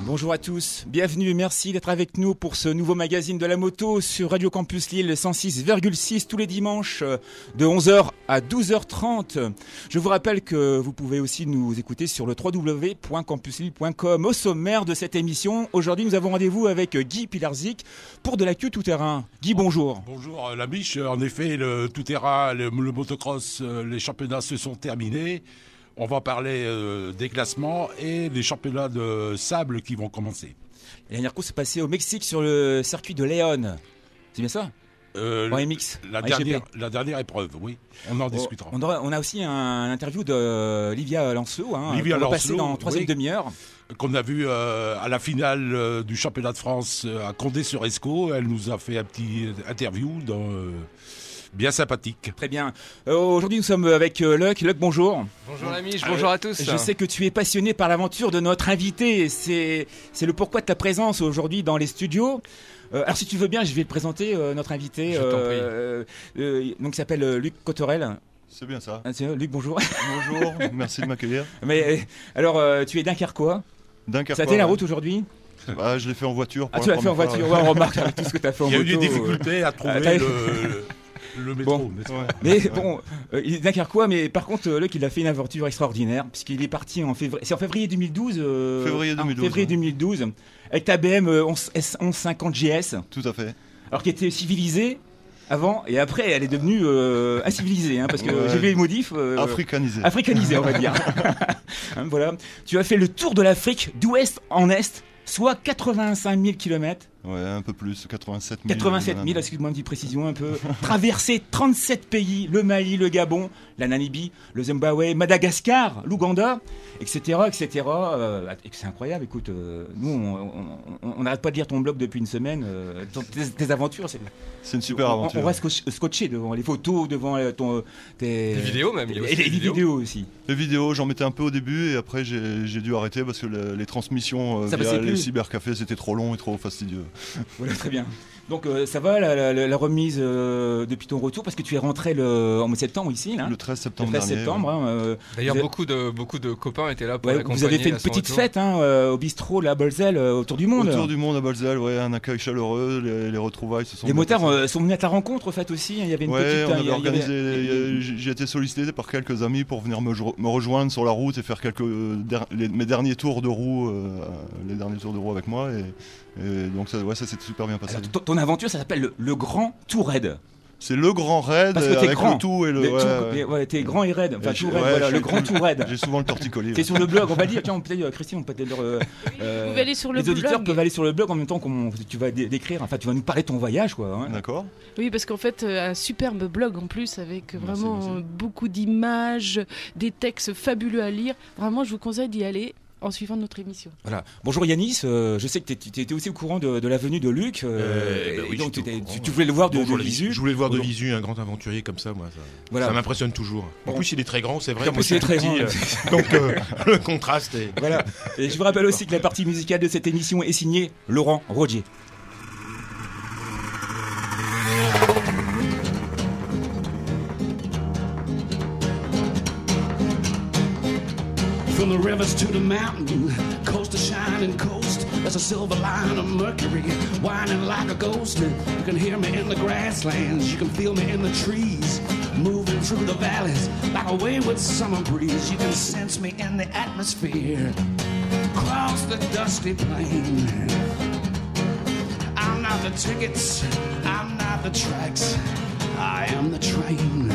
Bonjour à tous, bienvenue et merci d'être avec nous pour ce nouveau magazine de la moto sur Radio Campus Lille 106,6 tous les dimanches de 11h à 12h30. Je vous rappelle que vous pouvez aussi nous écouter sur le www.campuslille.com. Au sommaire de cette émission, aujourd'hui nous avons rendez-vous avec Guy Pilarczyk pour de l'actu tout-terrain. Guy, bonjour. Bonjour la biche, en effet le tout-terrain, le motocross, les championnats se sont terminés. On va parler des classements et des championnats de sable qui vont commencer. Et la dernière course s'est passée au Mexique sur le circuit de León. C'est bien ça en MX. La dernière épreuve, oui. On en discutera. On a aussi un interview de Livia Lancelot. Livia Lancelot, passer dans la troisième demi-heure. Qu'on a vu à la finale du championnat de France à Condé-sur-Escaut. Elle nous a fait un petit interview bien sympathique. Très bien. Aujourd'hui, nous sommes avec Luc. Luc, bonjour. Bonjour l'ami, bonjour à tous. Je sais que tu es passionné par l'aventure de notre invité. C'est le pourquoi de ta présence aujourd'hui dans les studios. Alors, si tu veux bien, je vais te présenter notre invité. Je t'en prie. Donc, il s'appelle Luc Cotterel. C'est bien ça. Luc, bonjour. Bonjour, merci de m'accueillir. Mais alors, tu es dunkerquois. Dunkerquois. Ça a été la route aujourd'hui ? Je l'ai fait en voiture. Tu l'as fait en voiture. Ouais, on remarque avec tout ce que tu as fait en moto. Il y a eu des difficultés à trouver le métro. Bon. Mais bon, il est dunkerquois, mais par contre, Luc, il a fait une aventure extraordinaire, puisqu'il est parti en février. C'est en février 2012. Février 2012. Février 2012, avec ta BM 1150 GS. Tout à fait. Alors qui était civilisée avant, et après, elle est devenue incivilisée, parce que j'ai vu les modifs. Africanisée, on va dire. Voilà. Tu as fait le tour de l'Afrique d'ouest en est, soit 85 000 km. Ouais, un peu plus, 87 000. 87 000, excuse-moi une petite précision un peu. Traversé 37 pays, le Mali, le Gabon, la Namibie, le Zimbabwe, Madagascar, l'Ouganda, etc. etc. C'est incroyable, écoute, nous on n'arrête pas de lire ton blog depuis une semaine, tes aventures. C'est une super aventure. On va scotcher devant les photos, devant tes vidéos même. Et les vidéos aussi. Les vidéos, j'en mettais un peu au début et après j'ai dû arrêter parce que les transmissions via les cybercafés c'était trop long et trop fastidieux. Voilà, très bien. Donc ça va la remise depuis ton retour, parce que tu es rentré en mois de septembre ici là. Le 13 septembre dernier. Ouais. D'ailleurs beaucoup de copains étaient là pour l'accompagner. Vous avez fait une petite fête au bistrot là, à Bolzel, autour du monde. Autour du monde à Bolzel, ouais, un accueil chaleureux, les retrouvailles se sont. Les motards sont venus à ta rencontre en fait aussi. Il y avait une petite. On avait organisé. J'ai été sollicité par quelques amis pour venir me rejoindre sur la route et faire mes derniers tours de roue, avec moi et donc ça s'est super bien passé. Alors, ton aventure, ça s'appelle le Grand Tour Raid. C'est le Grand Raid avec grand. le tout et le. T'es grand et raid. Enfin, tout raid, voilà, le Grand Tour Raid. J'ai souvent le torticolis. C'est sur le blog, on va dire. Tiens, peut-être, Christine, on peut peut-être. Vous pouvez aller sur le blog. Les auditeurs peuvent aller sur le blog en même temps que tu vas décrire. Enfin, tu vas nous parler de ton voyage, quoi. Hein. D'accord. Oui, parce qu'en fait, un superbe blog en plus avec vraiment beaucoup d'images, des textes fabuleux à lire. Vraiment, je vous conseille d'y aller en suivant notre émission. Voilà. Bonjour Yanis, je sais que tu étais aussi au courant de la venue de Luc. Oui, donc tu voulais le voir de visu. Je voulais le voir de visu, un grand aventurier comme ça, moi. Ça m'impressionne toujours. En plus, il est très grand, c'est vrai. En plus, il est très grand. Donc, le contraste est... Voilà. Et je vous rappelle aussi que la partie musicale de cette émission est signée Laurent Rogier. From the rivers to the mountain, coast to shining coast, there's a silver line of Mercury, whining like a ghost. You can hear me in the grasslands, you can feel me in the trees, moving through the valleys like a wayward summer breeze. You can sense me in the atmosphere, across the dusty plain. I'm not the tickets, I'm not the tracks, I am the train.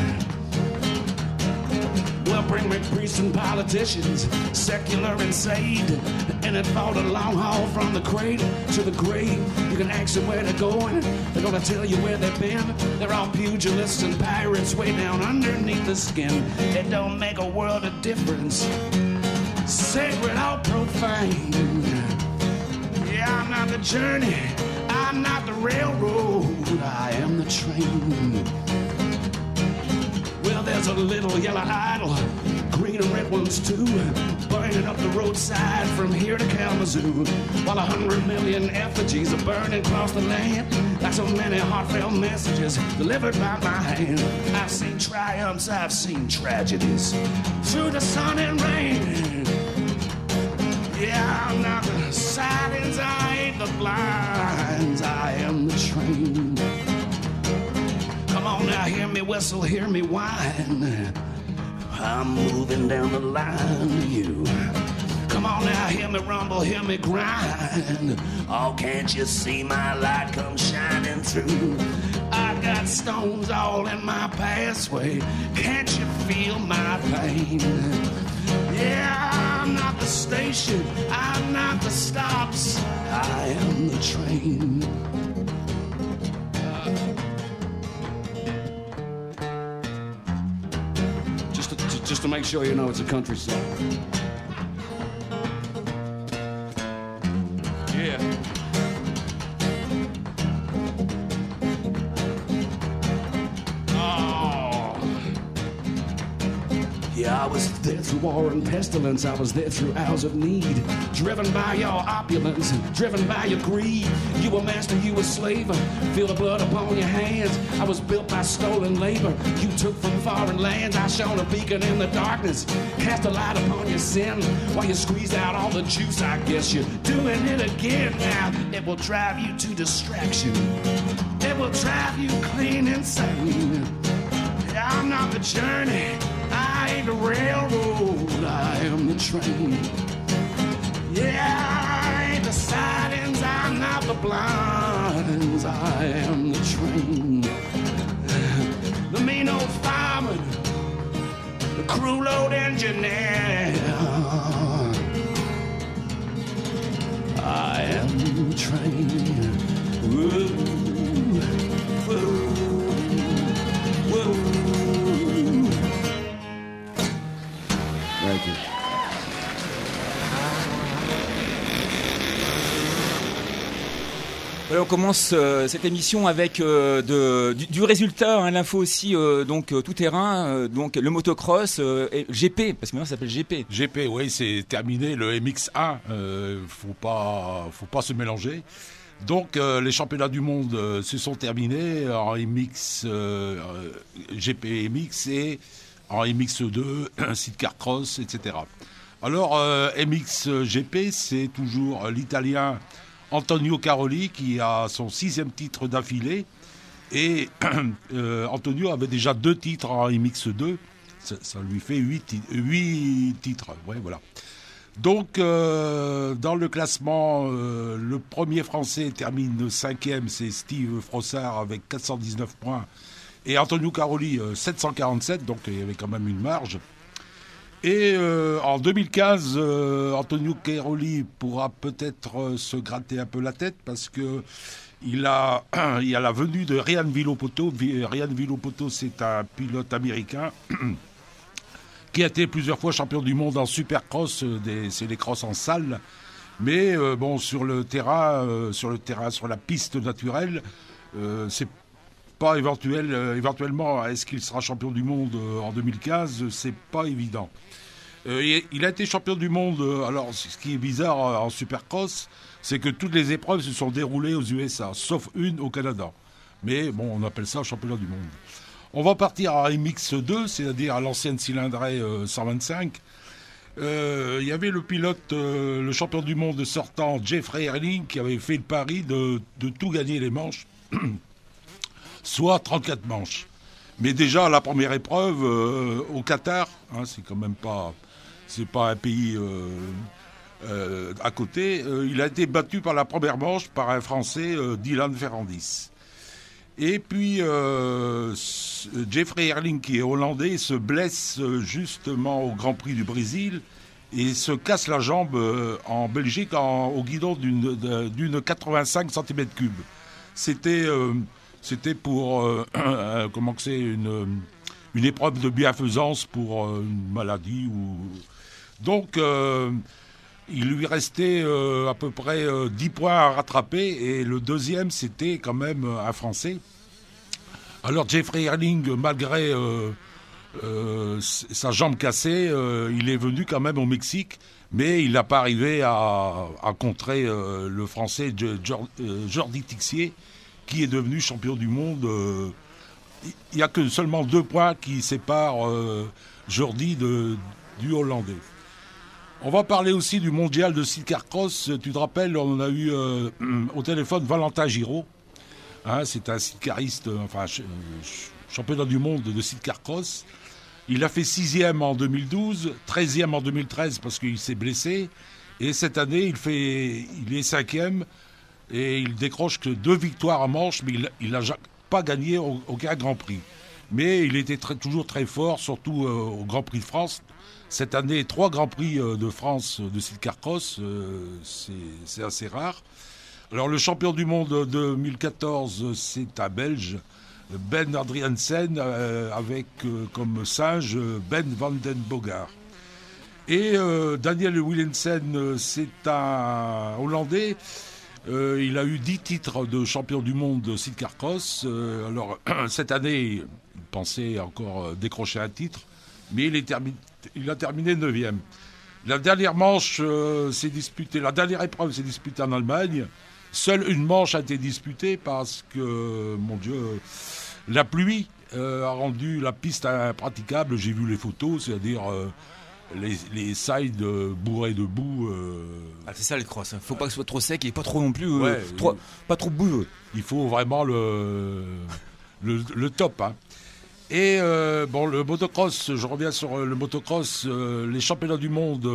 Well, bring me priests and politicians, secular and saved, and it fought a long haul from the cradle to the grave. You can ask them where they're going, they're gonna tell you where they've been. They're all pugilists and pirates way down underneath the skin. It don't make a world of difference, sacred or profane. Yeah, I'm not the journey, I'm not the railroad, I am the train. Well, there's a little yellow idol, green and red ones too, burning up the roadside from here to Kalamazoo, while 100 million effigies are burning across the land, like so many heartfelt messages delivered by my hand. I've seen triumphs, I've seen tragedies, through the sun and rain. Yeah, I'm not the sidings, I ain't the blinds, I am the train. Come on now, hear me whistle, hear me whine. I'm moving down the line to you. Come on now, hear me rumble, hear me grind. Oh, can't you see my light come shining through? I got stones all in my pathway. Can't you feel my pain? Yeah, I'm not the station, I'm not the stops, I am the train. Just to make sure you know it's a country song. Yeah. Yeah, I was there through war and pestilence. I was there through hours of need. Driven by your opulence, driven by your greed. You were master, you were slave. Feel the blood upon your hands. I was built by stolen labor. You took from foreign lands. I shone a beacon in the darkness. Cast a light upon your sin. While you squeezed out all the juice, I guess you're doing it again now. It will drive you to distraction. It will drive you clean insane. I'm not the journey, I ain't the railroad, I am the train. Yeah, I ain't the sidings, I'm not the blinds, I am the train. The mean old fireman, the crew load engineer, I am the train. Woo, woo, woo. Voilà, on commence cette émission avec du résultat, hein, l'info aussi, donc tout terrain, donc le motocross, et GP, parce que maintenant ça s'appelle GP. GP, oui, c'est terminé, le MX1, faut pas se mélanger. Donc les championnats du monde se sont terminés en MX, GP MX et en MX2, Sidecar Cross, etc. Alors MX GP, c'est toujours l'Italien Antonio Caroli qui a son 6e titre d'affilée. Et Antonio avait déjà 2 titres en MX2. Ça lui fait 8 titres. Ouais, voilà. Donc, dans le classement, le premier Français termine 5e, c'est Steve Frossard avec 419 points. Et Antonio Caroli, 747, donc il y avait quand même une marge. Et en 2015, Antonio Caroli pourra peut-être se gratter un peu la tête parce que il y a la venue de Ryan Villopoto. Ryan Villopoto, c'est un pilote américain qui a été plusieurs fois champion du monde en supercross, c'est les crosses en salle. Mais bon, sur la piste naturelle, c'est pas éventuellement, est-ce qu'il sera champion du monde en 2015 ? C'est pas évident. Il a été champion du monde. Alors, ce qui est bizarre en supercross, c'est que toutes les épreuves se sont déroulées aux USA, sauf une au Canada. Mais bon, on appelle ça championnat du monde. On va partir à MX2, c'est-à-dire à l'ancienne cylindrée 125. Il y avait le pilote, le champion du monde sortant, Jeffrey Erling, qui avait fait le pari de tout gagner les manches, soit 34 manches. Mais déjà, la première épreuve, au Qatar, hein, c'est quand même pas un pays à côté, il a été battu par la première manche par un Français, Dylan Ferrandis. Et puis, Jeffrey Erling, qui est hollandais, se blesse justement au Grand Prix du Brésil et se casse la jambe en Belgique au guidon d'une 85 cm3. C'était pour une épreuve de bienfaisance pour une maladie. Donc, il lui restait à peu près 10 points à rattraper et le deuxième, c'était quand même un Français. Alors, Jeffrey Erling, malgré sa jambe cassée, il est venu quand même au Mexique, mais il n'a pas arrivé à contrer le Français Jordi Tixier, qui est devenu champion du monde. Il n'y a que seulement 2 points qui séparent Jordi du Hollandais. On va parler aussi du mondial de cyclocross. Tu te rappelles, on a eu au téléphone Valentin Giraud. C'est un cyclariste, championnat du monde de cyclocross. Il a fait 6e en 2012, 13e en 2013 parce qu'il s'est blessé. Et cette année, il est 5e et il décroche que 2 victoires en manche, mais il n'a pas gagné aucun Grand Prix. Mais il était toujours très fort, surtout au Grand Prix de France. Cette année, 3 Grands Prix de France de cyclocross, c'est assez rare. Alors le champion du monde 2014, c'est un Belge, Ben Adriaansen, avec comme singe Ben van den Bogart. Et Daniel Willemsen, c'est un Hollandais. Il a eu 10 titres de champion du monde de cyclocross. Alors cette année, il pensait encore décrocher un titre, mais il a terminé 9e. La dernière épreuve s'est disputée en Allemagne. Seule une manche a été disputée parce que, mon Dieu, la pluie a rendu la piste impraticable. J'ai vu les photos, c'est-à-dire les sides bourrés de boue. C'est ça le cross. Il ne faut pas que ce soit trop sec et pas trop non plus, pas trop boueux. Il faut vraiment le top. Et le motocross, je reviens sur le motocross, les championnats du monde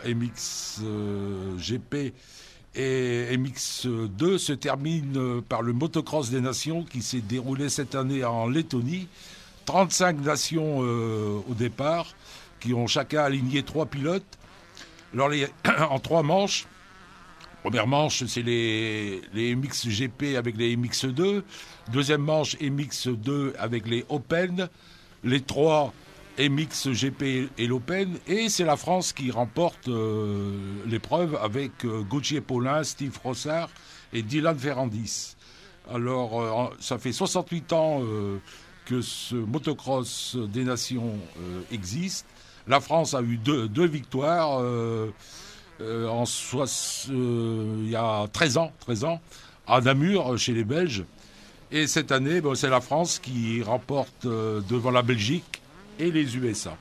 MXGP et MX2 se terminent par le motocross des nations qui s'est déroulé cette année en Lettonie. 35 nations au départ qui ont chacun aligné 3 pilotes. Alors en 3 manches. Première manche, c'est les MXGP avec les MX2. Deuxième manche, MX2 avec les Open. Les 3 MXGP et l'Open. Et c'est la France qui remporte l'épreuve avec Gauthier Paulin, Steve Rossard et Dylan Ferrandis. Alors, ça fait 68 ans que ce motocross des nations existe. La France a eu deux victoires. Il y a 13 ans, à Namur, chez les Belges. Et cette année, c'est la France qui remporte devant la Belgique et les USA.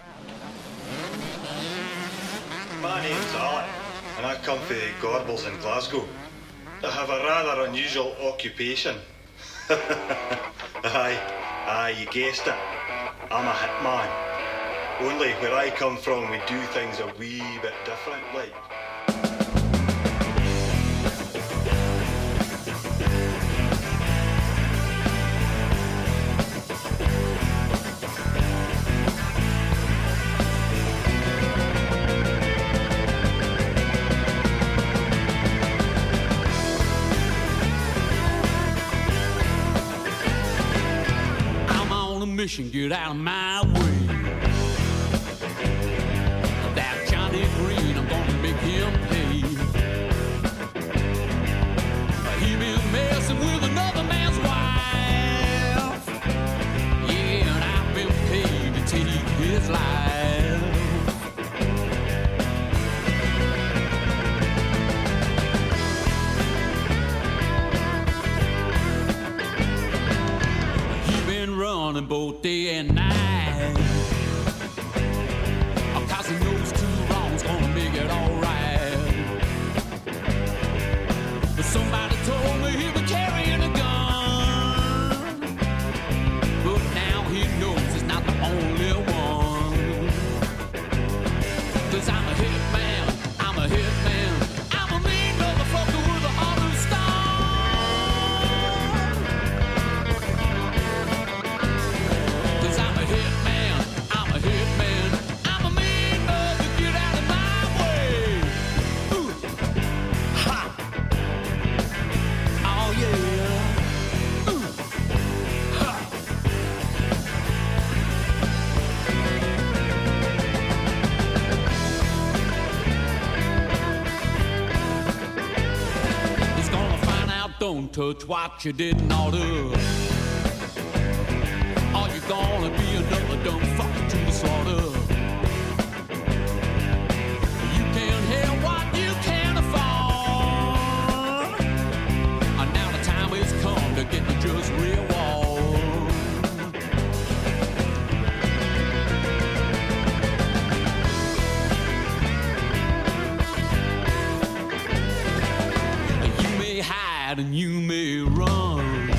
My name's Alec, and I come from Gorbals in Glasgow. I have a rather unusual occupation. Aye, you guessed it. I'm a hitman. Only where I come from, we do things a wee bit different, like. I'm on a mission, get out of my way. Green, I'm gonna make him pay. He been messing with another man's wife. Yeah, and I've been paid to take his life. He been running both day and night. Cause he knows two wrongs gonna make it alright. But somebody told me he was carrying a gun. But now he knows he's not the only one. Cause I'm a hitman, I'm a hitman. I'm a mean motherfucker with a heart of stone. Cause I'm a hitman, I'm a hitman. I'm a mean mother, get out of my way. Ooh. Ha. Oh yeah. Ooh. Ha. He's gonna find out, don't touch what you didn't order. Or you're gonna be another dumb fucker to the slaughter. You can't have what you can't afford. And now the time has come to get the just reward. ride and you may run.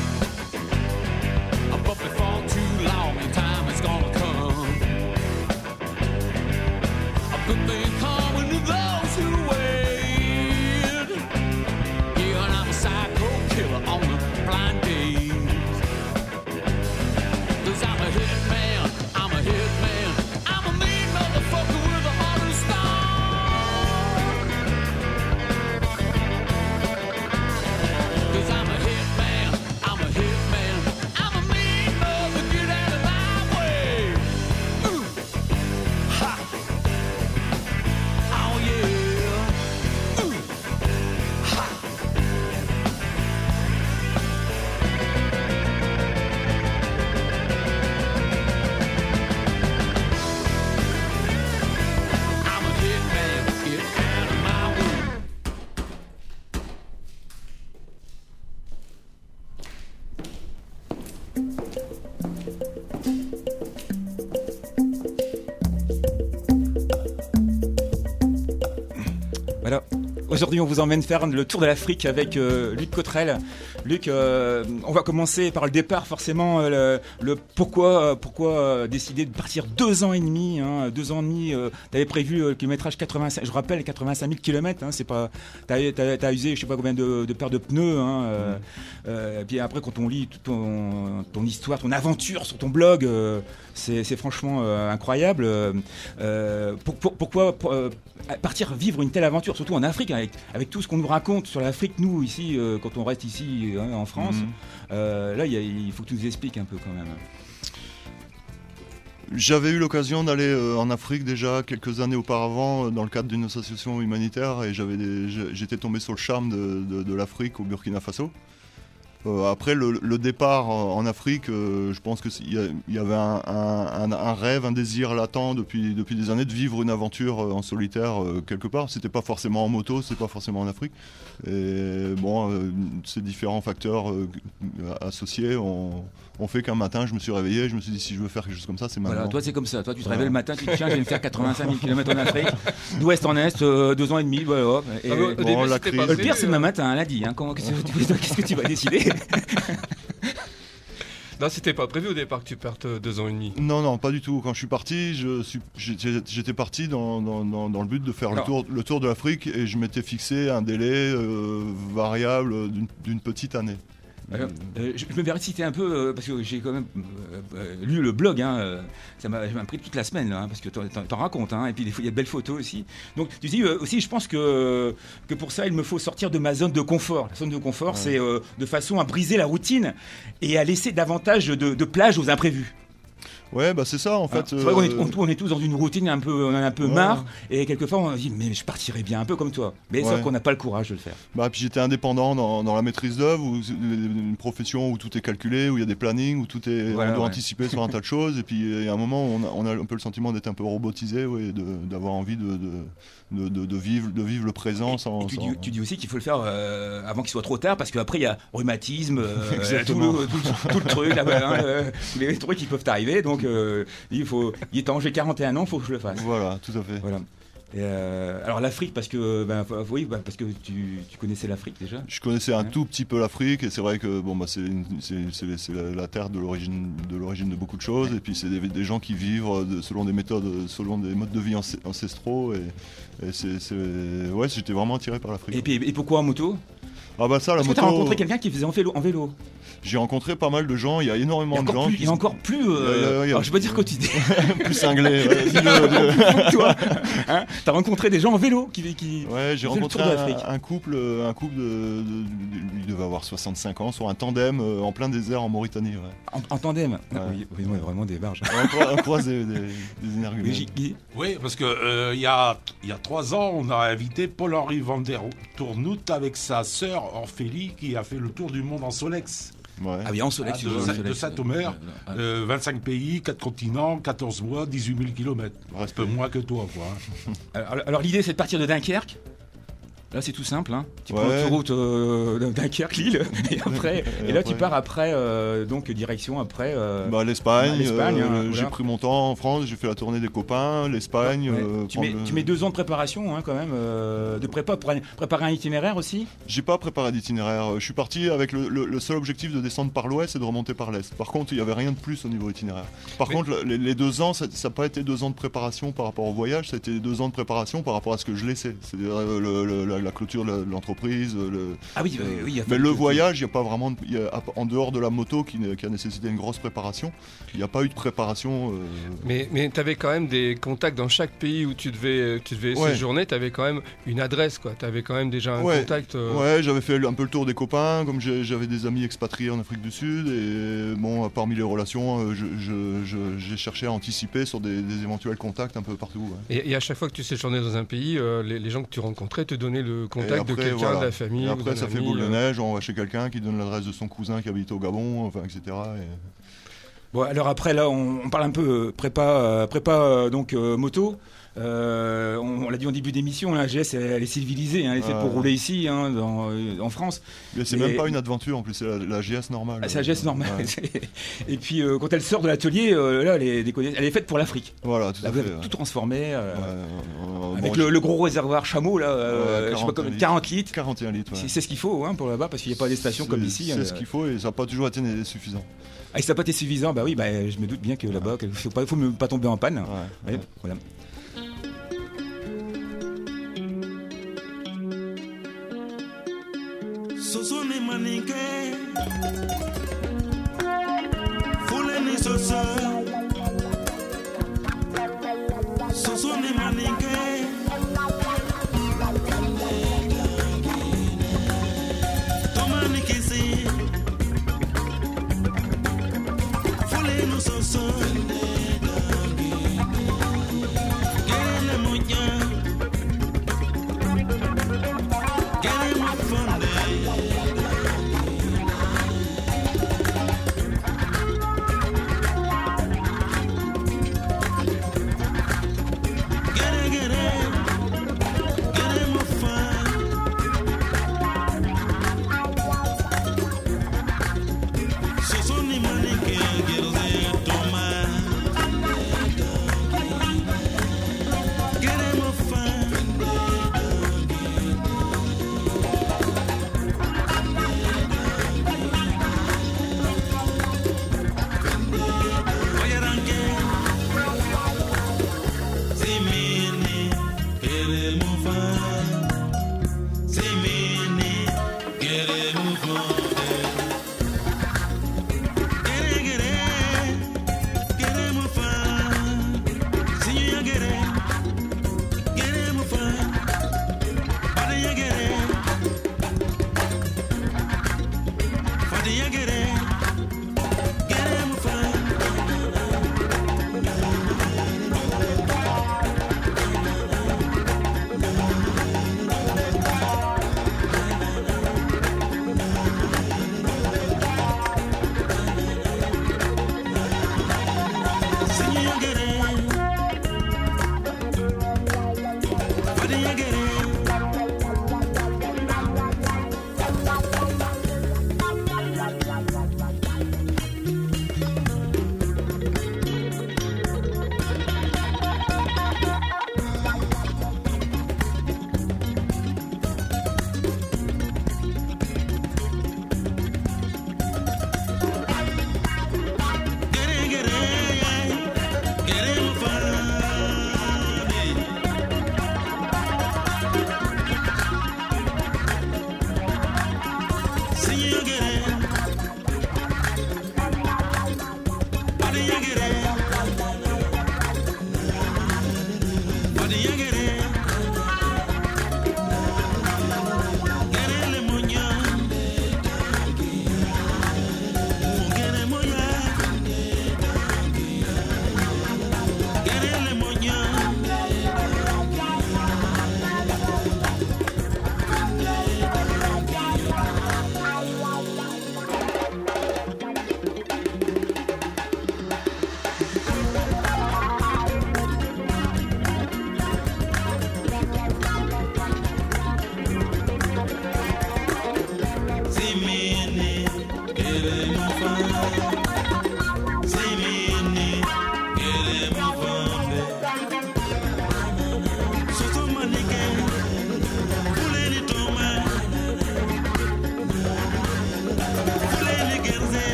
But before too long, in time it's gonna come. A good thing coming to those who wait. Yeah, and I'm a psycho killer on the blind days. 'Cause I'm a hitman, I'm a hitman. I'm a mean motherfucker with a heart of stone. 'Cause I'm a hitman, I'm a hitman. I'm a mean mother, get out of my way. Ooh. Ha. Oh yeah. Ooh. Ha. I'm a hitman, get out of my way. Voilà. Aujourd'hui, on vous emmène faire le tour de l'Afrique avec Luc Cottrell. Luc, on va commencer par le départ, forcément. Le pourquoi décider de partir 2 ans et demi. 2 ans et demi, t'avais prévu le kilométrage 85. Je rappelle 85 000 km. C'est pas. T'as usé, je sais pas combien de paires de pneus. Et puis après, quand on lit toute ton histoire, ton aventure sur ton blog, c'est franchement incroyable. Pourquoi partir vivre une telle aventure, surtout en Afrique, avec tout ce qu'on nous raconte sur l'Afrique, nous ici, quand on reste ici en France, là il faut que tu nous expliques un peu quand même. J'avais eu l'occasion d'aller en Afrique déjà quelques années auparavant dans le cadre d'une association humanitaire et j'étais tombé sur le charme de l'Afrique au Burkina Faso. Après le départ en Afrique, je pense qu'il y avait un rêve, un désir latent depuis des années de vivre une aventure en solitaire quelque part. C'était pas forcément en moto, c'était pas forcément en Afrique. Et bon, ces différents facteurs associés ont fait qu'un matin je me suis réveillé, je me suis dit si je veux faire quelque chose comme ça, c'est maintenant. Voilà, toi c'est comme ça, toi tu te réveilles le matin, tu te dis tiens, je vais me faire 85 000 km en Afrique, d'ouest en est, 2 ans et demi, voilà. Et au début, la c'était crise. pas le pire c'est demain matin, lundi, qu'est-ce que tu vas décider? Non, c'était pas prévu au départ que tu partes 2 ans et demi. Non, pas du tout. Quand je suis parti, j'étais parti dans le but de faire le tour de l'Afrique et je m'étais fixé un délai variable d'une petite année. Je me permets de citer un peu, parce que j'ai quand même lu le blog, ça m'a pris toute la semaine, là, parce que t'en racontes, et puis il y a de belles photos aussi. Donc tu dis aussi, je pense que pour ça, il me faut sortir de ma zone de confort. La zone de confort, c'est de façon à briser la routine et à laisser davantage de plage aux imprévus. Ouais, bah c'est ça en fait. C'est vrai qu'on est tous dans une routine on en a un peu marre, et quelquefois on se dit mais je partirais bien un peu comme toi, mais sauf qu'on n'a pas le courage de le faire. Bah puis j'étais indépendant dans la maîtrise d'œuvre, une profession où tout est calculé, où il y a des plannings, où tout est on doit anticiper sur un tas de choses, et puis à un moment on a un peu le sentiment d'être un peu robotisé, d'avoir envie de vivre le présent sans. Tu dis aussi qu'il faut le faire avant qu'il soit trop tard, parce qu'après il y a rhumatisme, tout le truc là-bas, les trucs qui peuvent t'arriver, donc il est temps, j'ai 41 ans, il faut que je le fasse. Voilà, tout à fait. Voilà. Et alors l'Afrique, parce que parce que tu connaissais l'Afrique déjà. Je connaissais un tout petit peu l'Afrique, et c'est vrai que c'est la terre de l'origine de beaucoup de choses, et puis c'est des gens qui vivent selon des méthodes, selon des modes de vie ancestraux, et j'étais vraiment attiré par l'Afrique. Et pourquoi en moto? Ah bah ça, la moto. Est-ce que t'as rencontré quelqu'un qui faisait en vélo? J'ai rencontré pas mal de gens, il y a énormément de gens. Il y a encore plus. Alors je vais pas dire quotidien. Plus cinglé. Toi, t'as rencontré des gens en vélo qui. Ouais, j'ai rencontré un couple il devait avoir 65 ans, sur un tandem en plein désert en Mauritanie. Ouais. En tandem. Ouais. Oui, vraiment des barges. On croise des énergumènes. Oui, parce que il y a 3 ans, on a invité Paul-Henri Van der Tournout avec sa sœur Orphélie qui a fait le tour du monde en Solex. Ouais. Ah oui, en Solex, de Saint-Omer, 25 pays, 4 continents, 14 mois, 18 000 km. Un peu moins que toi, quoi. Alors l'idée, c'est de partir de Dunkerque. Là, c'est tout simple. Hein. Tu prends l'autoroute Dunkerque-Lille, et là, tu pars après, donc direction après. L'Espagne. Voilà. J'ai pris mon temps en France, j'ai fait la tournée des copains, l'Espagne. Tu mets 2 ans de préparation, hein, quand même, de prépa pour préparer un itinéraire aussi. J'ai pas préparé d'itinéraire. Je suis parti avec le seul objectif de descendre par l'ouest et de remonter par l'est. Par contre, il n'y avait rien de plus au niveau itinéraire. Par contre, les 2 ans, ça n'a pas été 2 ans de préparation par rapport au voyage, ça a été 2 ans de préparation par rapport à ce que je laissais. C'est-à-dire la clôture de l'entreprise. Mais le voyage, il n'y a pas vraiment, en dehors de la moto qui a nécessité une grosse préparation, il n'y a pas eu de préparation. Mais tu avais quand même des contacts dans chaque pays où tu devais séjourner, tu avais quand même une adresse, quoi. Tu avais quand même déjà un contact. Ouais, j'avais fait un peu le tour des copains, comme j'avais des amis expatriés en Afrique du Sud, et bon, parmi les relations, j'ai cherché à anticiper sur des éventuels contacts un peu partout. Ouais. Et à chaque fois que tu séjournais dans un pays, les gens que tu rencontrais te donnaient le contact de quelqu'un, de la famille. Et après, ou ça fait boule de neige, on va chez quelqu'un qui donne l'adresse de son cousin qui habite au Gabon, enfin, etc. Bon, alors après, là, on parle un peu prépa donc moto. On l'a dit en début d'émission, la GS elle est civilisée, hein, elle est faite pour rouler ici, hein, en France. Mais c'est même pas une aventure en plus, c'est la GS normale. C'est la GS normale. Ouais. Et puis quand elle sort de l'atelier, là, elle est faite pour l'Afrique. Voilà, tout à fait. Tout transformé, avec le gros réservoir chameau, là, 40 litres. 41 litres. Ouais. C'est ce qu'il faut, hein, pour là-bas, parce qu'il n'y a pas des stations comme ici. C'est ce qu'il faut et ça n'a pas toujours été suffisant. Ah, et ça n'a pas été suffisant, bah oui, je me doute bien que là-bas, il ne faut pas tomber en panne. Ouais. Voilà. Sosone manike Fuleni sosa Sosone manike Tomani kisi Fuleni sosa Gele moja Gele mafande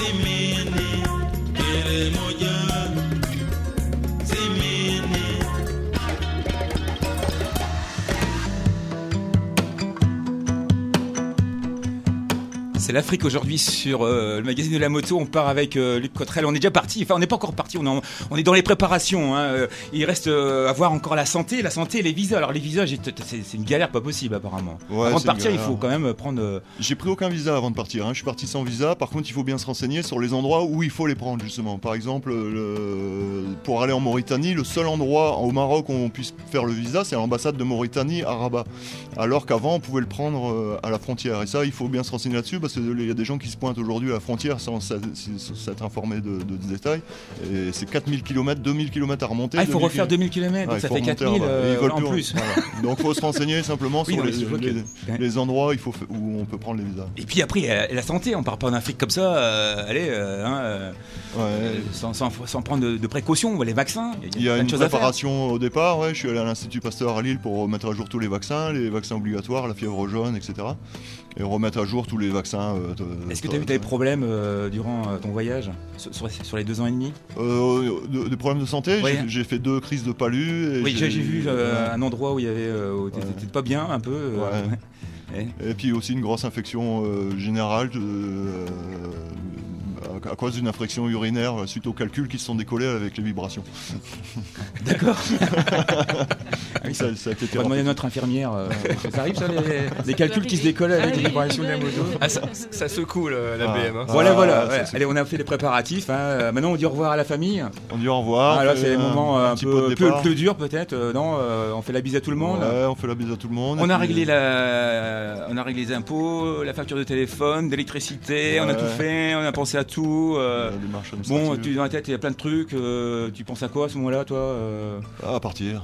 C'est l'Afrique aujourd'hui sur le magazine de la moto. On part avec Luc Cottrell. On est déjà parti. Enfin, on n'est pas encore parti. On est dans les préparations. Hein. Il reste à voir encore la santé et les visas. Alors les visas, c'est une galère pas possible apparemment. Ouais, avant de partir, il faut quand même prendre. J'ai pris aucun visa avant de partir. Hein. Je suis parti sans visa. Par contre, il faut bien se renseigner sur les endroits où il faut les prendre justement. Par exemple, pour aller en Mauritanie, le seul endroit au Maroc où on puisse faire le visa, c'est l'ambassade de Mauritanie à Rabat. Alors qu'avant, on pouvait le prendre à la frontière. Et ça, il faut bien se renseigner là-dessus parce qu'il y a des gens qui se pointent aujourd'hui à la frontière sans s'être informés de détails. Et c'est 4000 km, 2000 km à remonter. Ah, il faut refaire 2000 km, donc ça fait 4000 en plus. Voilà. Donc il faut se renseigner simplement sur les endroits où on peut prendre les visas. Et puis après, la santé, on part pas en Afrique comme ça, sans prendre de précautions, les vaccins. Il y a une préparation au départ, je suis allé à l'Institut Pasteur à Lille pour mettre à jour tous les vaccins obligatoires, la fièvre jaune, etc. Et remettre à jour tous les vaccins. Est-ce que tu as eu des problèmes durant ton voyage sur les 2 ans et demi des problèmes de santé? J'ai fait 2 crises de palu. Oui, j'ai vu un endroit où il y y avait, t'étais pas bien un peu. Et puis aussi une grosse infection générale à cause d'une infection urinaire suite aux calculs qui se sont décollés avec les vibrations. D'accord. Ça a été on va demander à notre infirmière. Ça arrive ça, les calculs qui se décollent avec les vibrations de la moto. Ça secoue la BM. Hein. Voilà. Allez, on a fait les préparatifs. Maintenant, on dit au revoir à la famille. On dit au revoir. Là, c'est le moment un peu plus dur peut-être. Non, on fait la bise à tout le monde. Ouais, on fait la bise à tout le monde. On a réglé les impôts, la facture de téléphone, d'électricité. On a tout fait. On a pensé à tout. Bon, dans la tête, il y a plein de trucs. Tu penses à quoi à ce moment-là, toi À partir.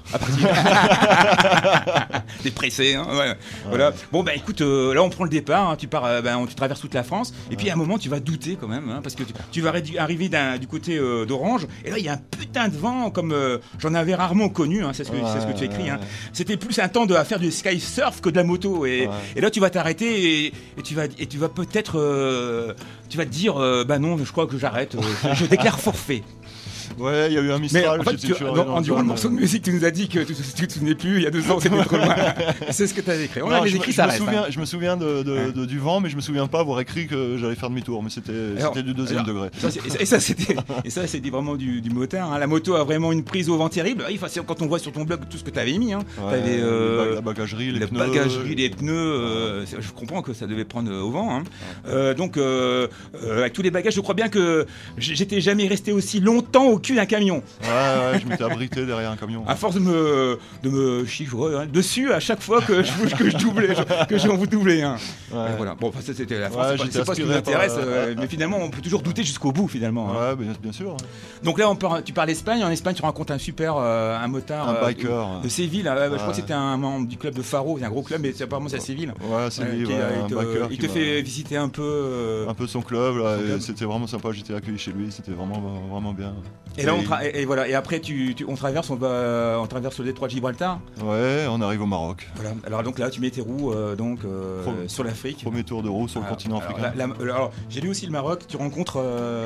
T'es pressé, hein. Voilà. Bon, écoute, là, on prend le départ. Hein. Tu pars, tu traverses toute la France. Et puis, à un moment, tu vas douter quand même, hein, parce que tu vas arriver du côté d'Orange. Et là, il y a un putain de vent, comme j'en avais rarement connu. Hein, c'est ce que tu écris. Hein. C'était plus un temps à faire du sky surf que de la moto. Et là, tu vas t'arrêter et tu vas peut-être. Tu vas te dire, non, je crois que j'arrête, je déclare forfait. Ouais, il y a eu un Mistral. Mais en durant le morceau de musique, tu nous as dit que tu ne te souvenais plus, il y a 2 ans, c'était trop loin. C'est ce que tu as écrit. Je me souviens du vent, mais je me souviens pas avoir écrit que j'allais faire demi-tour, mais c'était du 2e degré. Ça, c'était vraiment du motard. Hein. La moto a vraiment une prise au vent terrible. Quand on voit sur ton blog tout ce que tu avais mis, hein, t'avais, la bagagerie, les pneus. Je comprends que ça devait prendre au vent. Hein. Donc, avec tous les bagages, je crois bien que j'étais jamais resté aussi longtemps au cul d'un camion. Ouais, je m'étais abrité derrière un camion. À force de me chiffrer dessus à chaque fois que je doublais, que j'ai envie de doubler. Hein. Ouais. Voilà. Bon, ça c'était la France, c'est pas ce qui nous intéresse, mais finalement on peut toujours douter jusqu'au bout finalement. Ouais, bien sûr. Ouais. Donc là tu pars d'Espagne. En Espagne, tu rencontres un motard, un biker de Séville. Je crois que c'était un membre du club de Faro, c'est un gros club, mais apparemment c'est à Séville. Ouais, Séville. Il te fait visiter un peu son club. Là, c'était vraiment sympa. J'étais accueilli chez lui. C'était vraiment bien. Et là, et après, on traverse le détroit de Gibraltar. Ouais, on arrive au Maroc. Voilà. Alors donc là, tu mets tes roues sur l'Afrique. Premier tour de roue sur le continent africain. Alors, j'ai lu aussi le Maroc. Tu rencontres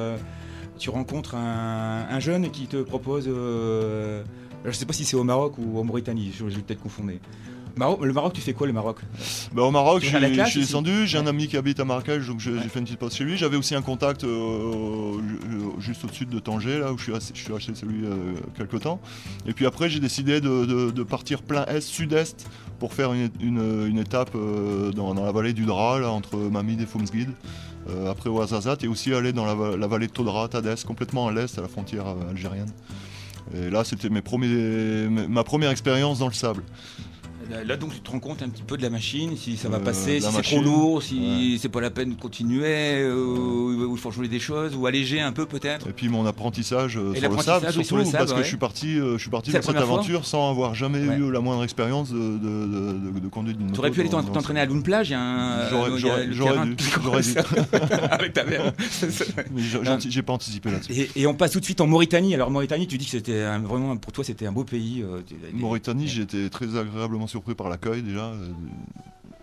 un jeune qui te propose. Je sais pas si c'est au Maroc ou en Mauritanie. Je vais peut-être confondre. Le Maroc, tu fais quoi le Maroc? Au Maroc, je suis descendu, j'ai un ami qui habite à Marrakech, donc j'ai fait une petite pause chez lui. J'avais aussi un contact juste au-dessus de Tanger, là où je suis resté celui quelque temps. Et puis après, j'ai décidé de partir plein sud-est pour faire une étape dans la vallée du Dra, là, entre Mamid et Foumsguid. Après Ouarzazate, et aussi aller dans la vallée de Todra, Tadès, complètement à l'est, à la frontière algérienne. Et là, c'était ma première expérience dans le sable. Là donc tu te rends compte un petit peu de la machine, si ça va passer, si c'est trop lourd, si c'est pas la peine de continuer, ou il faut jouer des choses, ou alléger un peu peut-être. Et puis mon apprentissage sur le sable, surtout parce que je suis parti dans cette aventure sans avoir jamais eu la moindre expérience de conduite d'une moto. Tu aurais pu aller t'entraîner à Lune Plage, j'aurais dû. Avec ta mère. J'ai pas anticipé là-dessus. Et on passe tout de suite en Mauritanie. Alors Mauritanie, tu dis que c'était vraiment pour toi c'était un beau pays. Mauritanie, j'ai été très agréablement surpris par l'accueil déjà.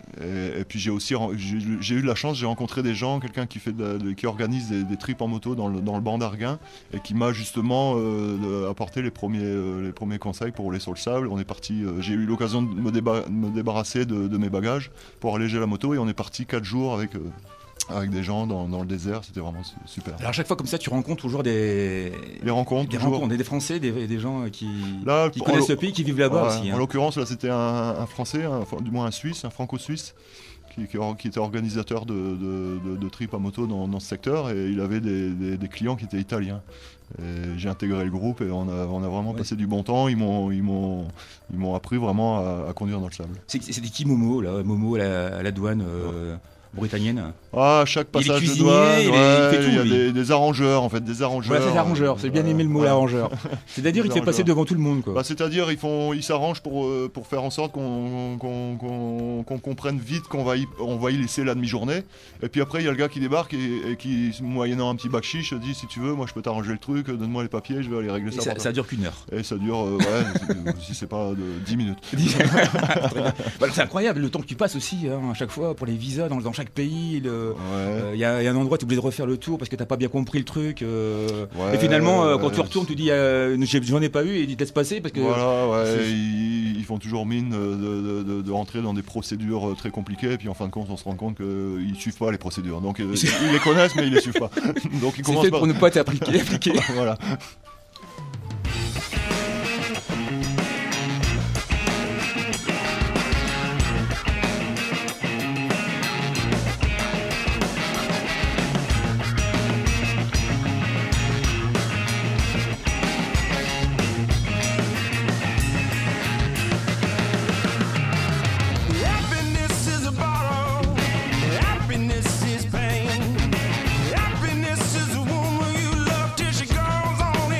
Et puis j'ai eu de la chance, j'ai rencontré des gens, quelqu'un qui organise des trips en moto dans le banc d'Arguin et qui m'a justement apporté les premiers conseils pour rouler sur le sable. On est parti, j'ai eu l'occasion de me débarrasser de mes bagages pour alléger la moto et on est parti 4 jours avec des gens dans le désert, c'était vraiment super. Alors à chaque fois comme ça, tu rencontres toujours des rencontres, des Français, des gens qui connaissent le pays, qui vivent là-bas aussi. En l'occurrence, là, c'était un Français, du moins un Suisse, un Franco-Suisse, qui était organisateur de trip à moto dans ce secteur, et il avait des clients qui étaient italiens. Et j'ai intégré le groupe et on a vraiment passé du bon temps. Ils m'ont appris vraiment à conduire dans le sable. C'était qui Momo là, Momo à la douane britannienne. Chaque passage de douane, il y a des arrangeurs en fait, des arrangeurs. Voilà, c'est des arrangeurs, j'ai bien aimé le mot arrangeur. C'est-à-dire il te fait passer devant tout le monde quoi. C'est-à-dire ils s'arrangent pour faire en sorte qu'on comprenne vite qu'on va y laisser la demi-journée. Et puis après il y a le gars qui débarque et qui, moyennant un petit bac chiche, dit si tu veux, moi je peux t'arranger le truc, donne-moi les papiers, je vais aller régler ça. Ça dure qu'une heure. Et ça dure, si c'est pas 10 minutes. C'est incroyable le temps que tu passes aussi à chaque fois pour les visas dans chaque pays. Il y a un endroit où tu es obligé de refaire le tour parce que t'as pas bien compris le truc. Et finalement, quand tu retournes, tu dis j'en ai pas eu et ils te laissent passer parce que. Ils font toujours mine de rentrer dans des procédures très compliquées et puis en fin de compte, on se rend compte qu'ils suivent pas les procédures. Donc ils les connaissent mais ils les suivent pas. Donc ils commencent pour ne pas t'appliquer. Voilà. Happiness is a woman you love till she goes on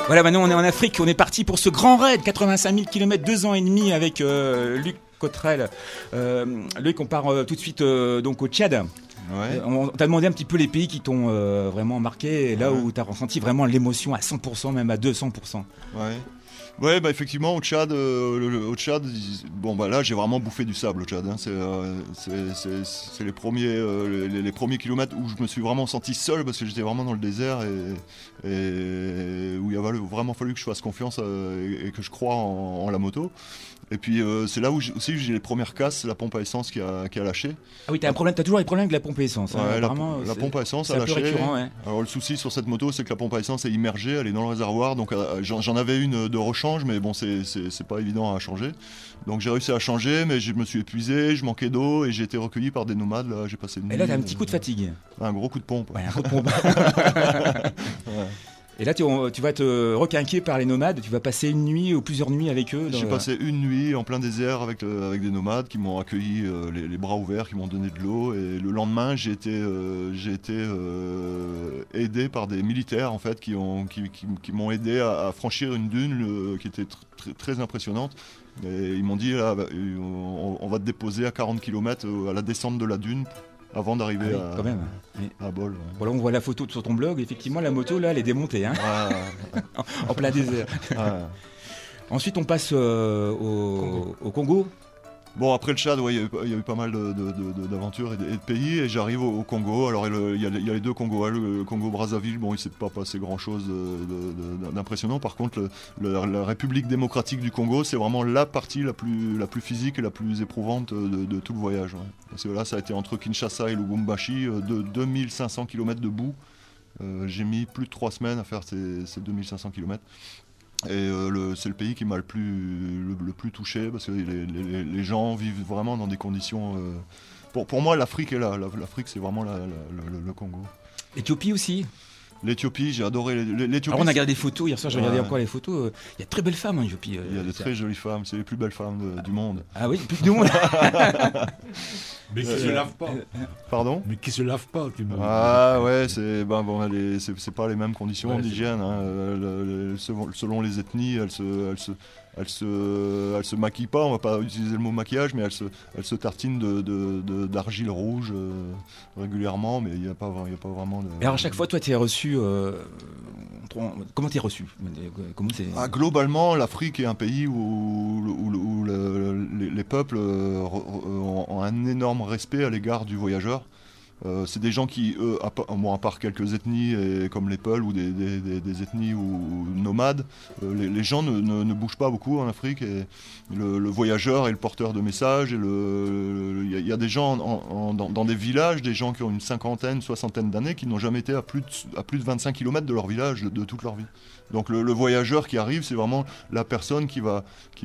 Voilà, maintenant on est en Afrique, on est parti pour ce grand raid, 85 000 km, 2 ans et demi avec Luc Cottrell. Luc, on part tout de suite donc au Tchad. Ouais. On t'a demandé un petit peu les pays qui t'ont vraiment marqué, là où tu as ressenti vraiment l'émotion à 100%, même à 200%. Ouais, bah effectivement au Tchad, bon bah là j'ai vraiment bouffé du sable au Tchad. Hein. C'est les premiers kilomètres où je me suis vraiment senti seul parce que j'étais vraiment dans le désert et où il a vraiment fallu que je fasse confiance et que je croie en la moto. Et puis c'est là où j'ai les premières casses, la pompe à essence qui a lâché. Ah oui, t'as toujours les problèmes avec la pompe à essence. Hein, ouais, la pompe à essence a lâché. Récurrent, ouais. Alors le souci sur cette moto, c'est que la pompe à essence est immergée, elle est dans le réservoir. Donc j'en avais une de rechange, mais bon, c'est pas évident à changer. Donc j'ai réussi à changer, mais je me suis épuisé, je manquais d'eau et j'ai été recueilli par des nomades. Là, j'ai passé une nuit. Et là, t'as un petit coup de fatigue. Un gros coup de pompe. Ouais, un coup de pompe. Ouais. Et là, tu vas te requinquer par les nomades, tu vas passer une nuit ou plusieurs nuits avec eux. J'ai passé une nuit en plein désert avec des nomades qui m'ont accueilli les bras ouverts, qui m'ont donné de l'eau. Et le lendemain, j'ai été aidé par des militaires en fait, qui m'ont aidé à franchir une dune qui était très impressionnante. Et ils m'ont dit, là, on va te déposer à 40 km à la descente de la dune. Avant d'arriver à Bol. Ouais. Voilà, on voit la photo sur ton blog. Effectivement, la moto, là, elle est démontée. Hein. En plein désert. Ensuite, on passe au Congo. Bon, après le Tchad, il y a eu pas mal d'aventures et de pays. Et j'arrive au Congo. Alors, il y a les deux Congos. Le Congo-Brazzaville, bon, il ne s'est pas passé grand-chose d'impressionnant. Par contre, la République démocratique du Congo, c'est vraiment la partie la plus physique et la plus éprouvante de tout le voyage. Ouais. Parce que là, ça a été entre Kinshasa et Lubumbashi, 2500 km de boue. J'ai mis plus de 3 semaines à faire ces 2500 km. Et c'est le pays qui m'a le plus touché parce que les gens vivent vraiment dans des conditions. Pour moi, l'Afrique est là. L'Afrique, c'est vraiment le Congo. Éthiopie aussi. L'Éthiopie, j'ai adoré l'Éthiopie. Alors on a regardé des photos, hier soir j'ai regardé encore les photos. Il y a de très belles femmes en Éthiopie. Il y a de très jolies femmes, c'est les plus belles femmes du monde. Ah oui, plus du monde. Mais qui se lavent pas. Pardon ? Mais qui se lavent pas. Ah ouais, c'est pas les mêmes conditions d'hygiène. Hein. Selon les ethnies, elles se maquillent pas, on va pas utiliser le mot maquillage, mais elles se tartinent d'argile rouge régulièrement, mais il n'y a pas vraiment de... Et alors à chaque fois, toi, tu es reçu... Comment tu es reçu ? Globalement, l'Afrique est un pays où les peuples ont un énorme respect à l'égard du voyageur. C'est des gens qui, à part quelques ethnies comme les Peuls ou des ethnies ou nomades, les gens ne bougent pas beaucoup en Afrique. Et le voyageur est le porteur de messages. Il y a des gens dans des villages, des gens qui ont une cinquantaine, soixantaine d'années, qui n'ont jamais été à plus de 25 km de leur village de toute leur vie. Donc le voyageur qui arrive, c'est vraiment la personne qui va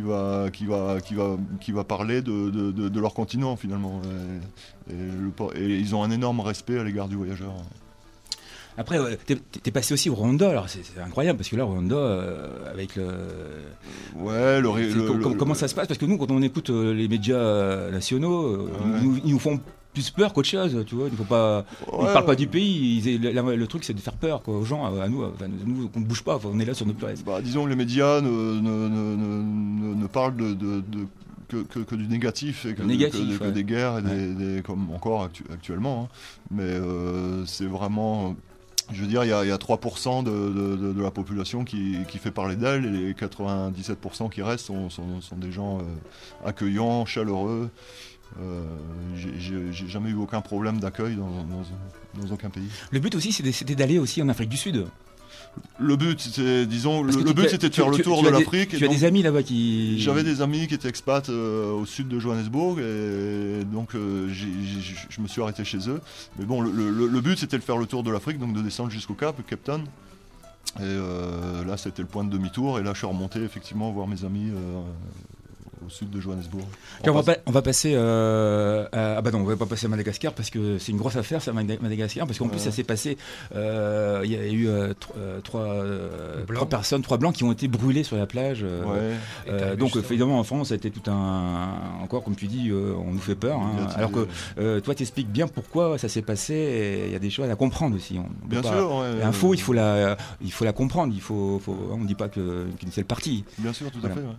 parler de leur continent finalement. Et ils ont un énorme respect à l'égard du voyageur. Après, t'es passé aussi au Rwanda, alors c'est incroyable parce que là, au Rwanda, avec le. Ouais, comment ça se passe ? Parce que nous, quand on écoute les médias nationaux, ils nous font plus peur qu'autre chose, tu vois. Il faut pas. Ils parlent pas du pays. Le truc, c'est de faire peur aux gens, à nous, qu'on ne bouge pas. On est là sur notre place. Disons que les médias ne parlent que du négatif et que des guerres et comme encore actuellement. Hein. Mais c'est vraiment. Je veux dire, il y a 3% de la population qui fait parler d'elle et les 97% qui restent sont des gens accueillants, chaleureux. J'ai jamais eu aucun problème d'accueil dans aucun pays. Le but aussi, c'était d'aller aussi en Afrique du Sud. Le but, c'était, c'était de faire le tour de l'Afrique. Tu as des amis là-bas qui... J'avais des amis qui étaient expats au sud de Johannesburg et donc je me suis arrêté chez eux. Mais bon, le but, c'était de faire le tour de l'Afrique, donc de descendre jusqu'au Cape Town. Et là, c'était le point de demi-tour. Et là, je suis remonté effectivement voir mes amis au sud de Johannesburg. On va passer on va pas passer à Madagascar parce que c'est une grosse affaire, ça, Madagascar, parce qu'en plus ça s'est passé, il y a eu trois personnes, 3 blancs qui ont été brûlés sur la plage. Donc évidemment en France ça a été tout encore comme tu dis, on nous fait peur, hein, alors que toi t'expliques bien pourquoi ça s'est passé, et il y a des choses à comprendre aussi. Bien sûr. L'info, il faut la comprendre, on ne dit pas qu'une seule partie. Bien sûr, tout à fait. Ouais.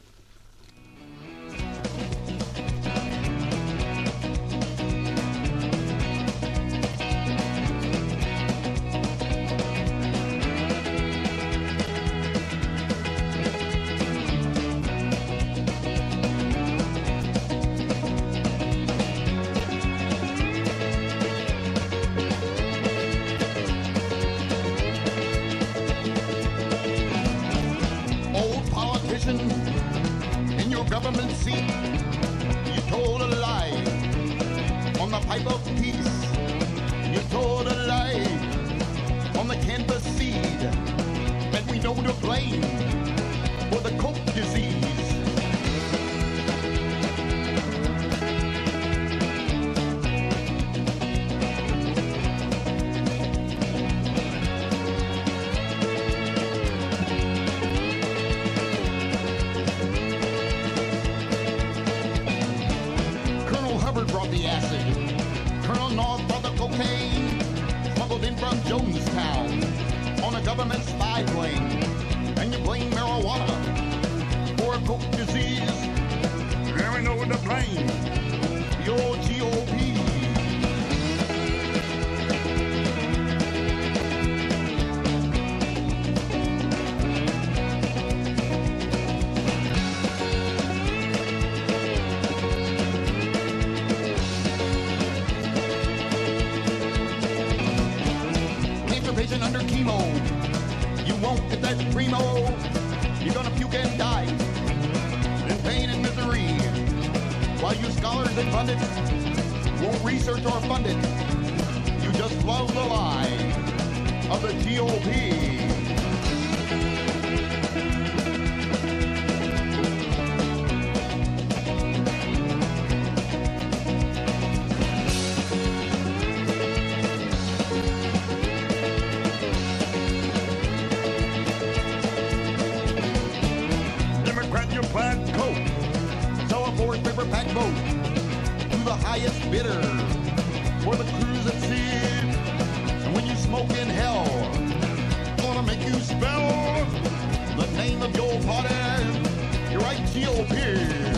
In your government seat, you told a lie on the pipe of peace. You told a lie on the canvas seed, and we know to blame for the coke disease. Brought the acid. Colonel North brought the cocaine, smuggled in from Jonestown on a government spy plane. And you blame marijuana for a coke disease. There we know to blame the old GOP. Under chemo, you won't get that primo. You're gonna puke and die in pain and misery, while you scholars and pundits won't research or fund it. You just love the lie of the GOP. Pack boat to the highest bidder for the cruise at sea. And when you smoke in hell, gonna make you spell the name of your party. You're right, GOP.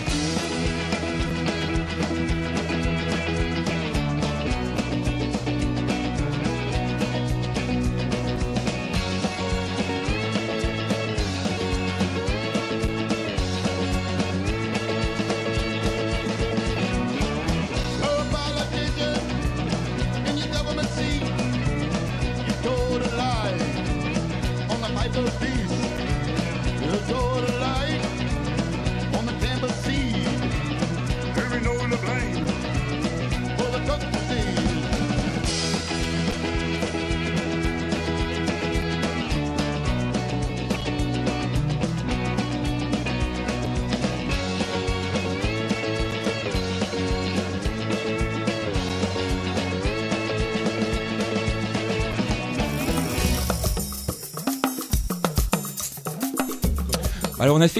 Alors on a fait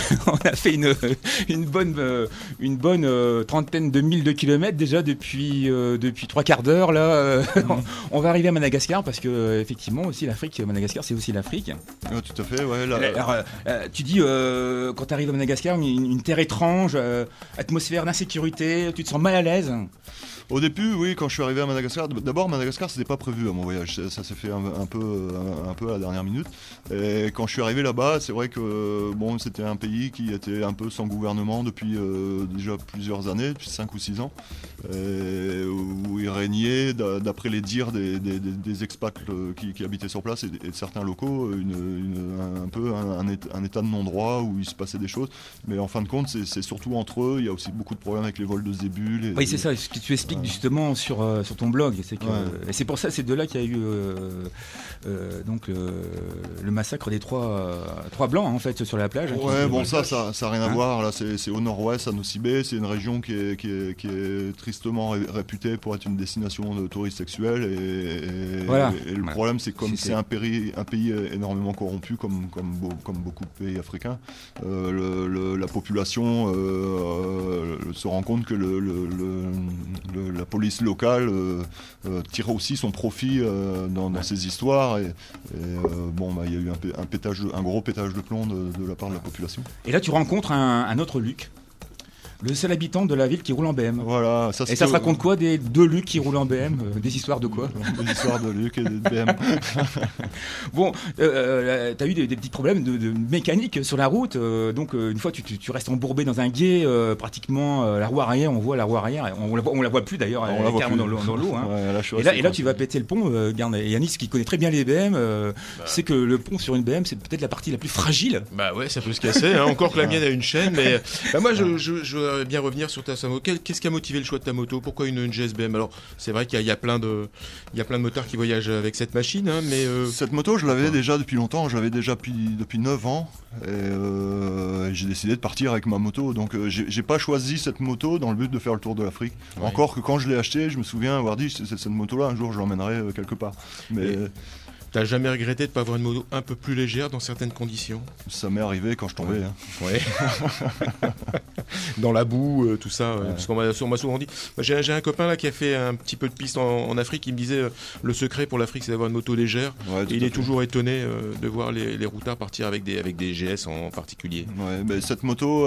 une bonne trentaine de milles de kilomètres déjà depuis 3 quarts d'heure là. On va arriver à Madagascar parce que effectivement aussi Madagascar c'est aussi l'Afrique. Ouais, tout à fait. Ouais. Alors, tu dis quand tu arrives à Madagascar une terre étrange, atmosphère d'insécurité, tu te sens mal à l'aise. Au début, oui, quand je suis arrivé à Madagascar, d'abord Madagascar c'était pas prévu à mon voyage, ça s'est fait un peu à la dernière minute. Et quand je suis arrivé là-bas, c'est vrai que c'était un pays qui était un peu sans gouvernement depuis déjà plusieurs années, depuis 5 ou 6 ans, où il régnait, d'après les dires des expats qui habitaient sur place et de certains locaux, un état de non-droit où il se passait des choses. Mais en fin de compte, c'est surtout entre eux, il y a aussi beaucoup de problèmes avec les vols de zébus. Oui, c'est ça, ce que tu expliques justement sur ton blog. C'est que, et c'est pour ça, c'est de là qu'il y a eu donc le massacre des trois blancs en fait sur la plage. Ouais, bon ça a rien à voir. Là, c'est au nord-ouest, à Nosy-Be. C'est une région qui est tristement réputée pour être une destination de touristes sexuels. Et le problème, c'est comme c'est un pays énormément corrompu, comme beaucoup de pays africains. La population se rend compte que la police locale tire aussi son profit dans ces histoires et il y a eu un gros pétage de plomb de la part de la population. Et là tu rencontres un autre Luc, le seul habitant de la ville qui roule en BM. Voilà, et ça se raconte quoi des deux Luc qui roulent en BM Des histoires de quoi? Des histoires de Luc et de BM. Bon, t'as eu des petits problèmes de mécanique sur la route. Donc une fois tu restes embourbé dans un gué, pratiquement la roue arrière, on voit la roue arrière, on la voit plus d'ailleurs, elle est carrément dans l'eau. Hein. Ouais, et là tu vas péter le pont. Yanis qui connaît très bien les BM, sait que le pont sur une BM c'est peut-être la partie la plus fragile. Bah ouais, ça peut se casser. Encore que la mienne a une chaîne, mais moi je bien revenir sur ta moto. Qu'est-ce qui a motivé le choix de ta moto? Pourquoi une GSBM? Alors c'est vrai qu'il y a plein de motards qui voyagent avec cette machine, hein, mais cette moto je l'avais déjà depuis longtemps. J'avais déjà depuis 9 ans et j'ai décidé de partir avec ma moto. Donc j'ai pas choisi cette moto dans le but de faire le tour de l'Afrique. Ouais. Encore que quand je l'ai achetée, je me souviens avoir dit cette moto-là un jour je l'emmènerai quelque part. Mais t'as jamais regretté de pas avoir une moto un peu plus légère dans certaines conditions? Ça m'est arrivé quand je tombais. Ouais. Dans la boue, tout ça. Parce qu'on m'a souvent dit. Moi, j'ai un copain là qui a fait un petit peu de piste en Afrique. Il me disait le secret pour l'Afrique, c'est d'avoir une moto légère. Ouais, et il est toujours étonné de voir les routards partir avec des GS en particulier. Ouais, mais cette moto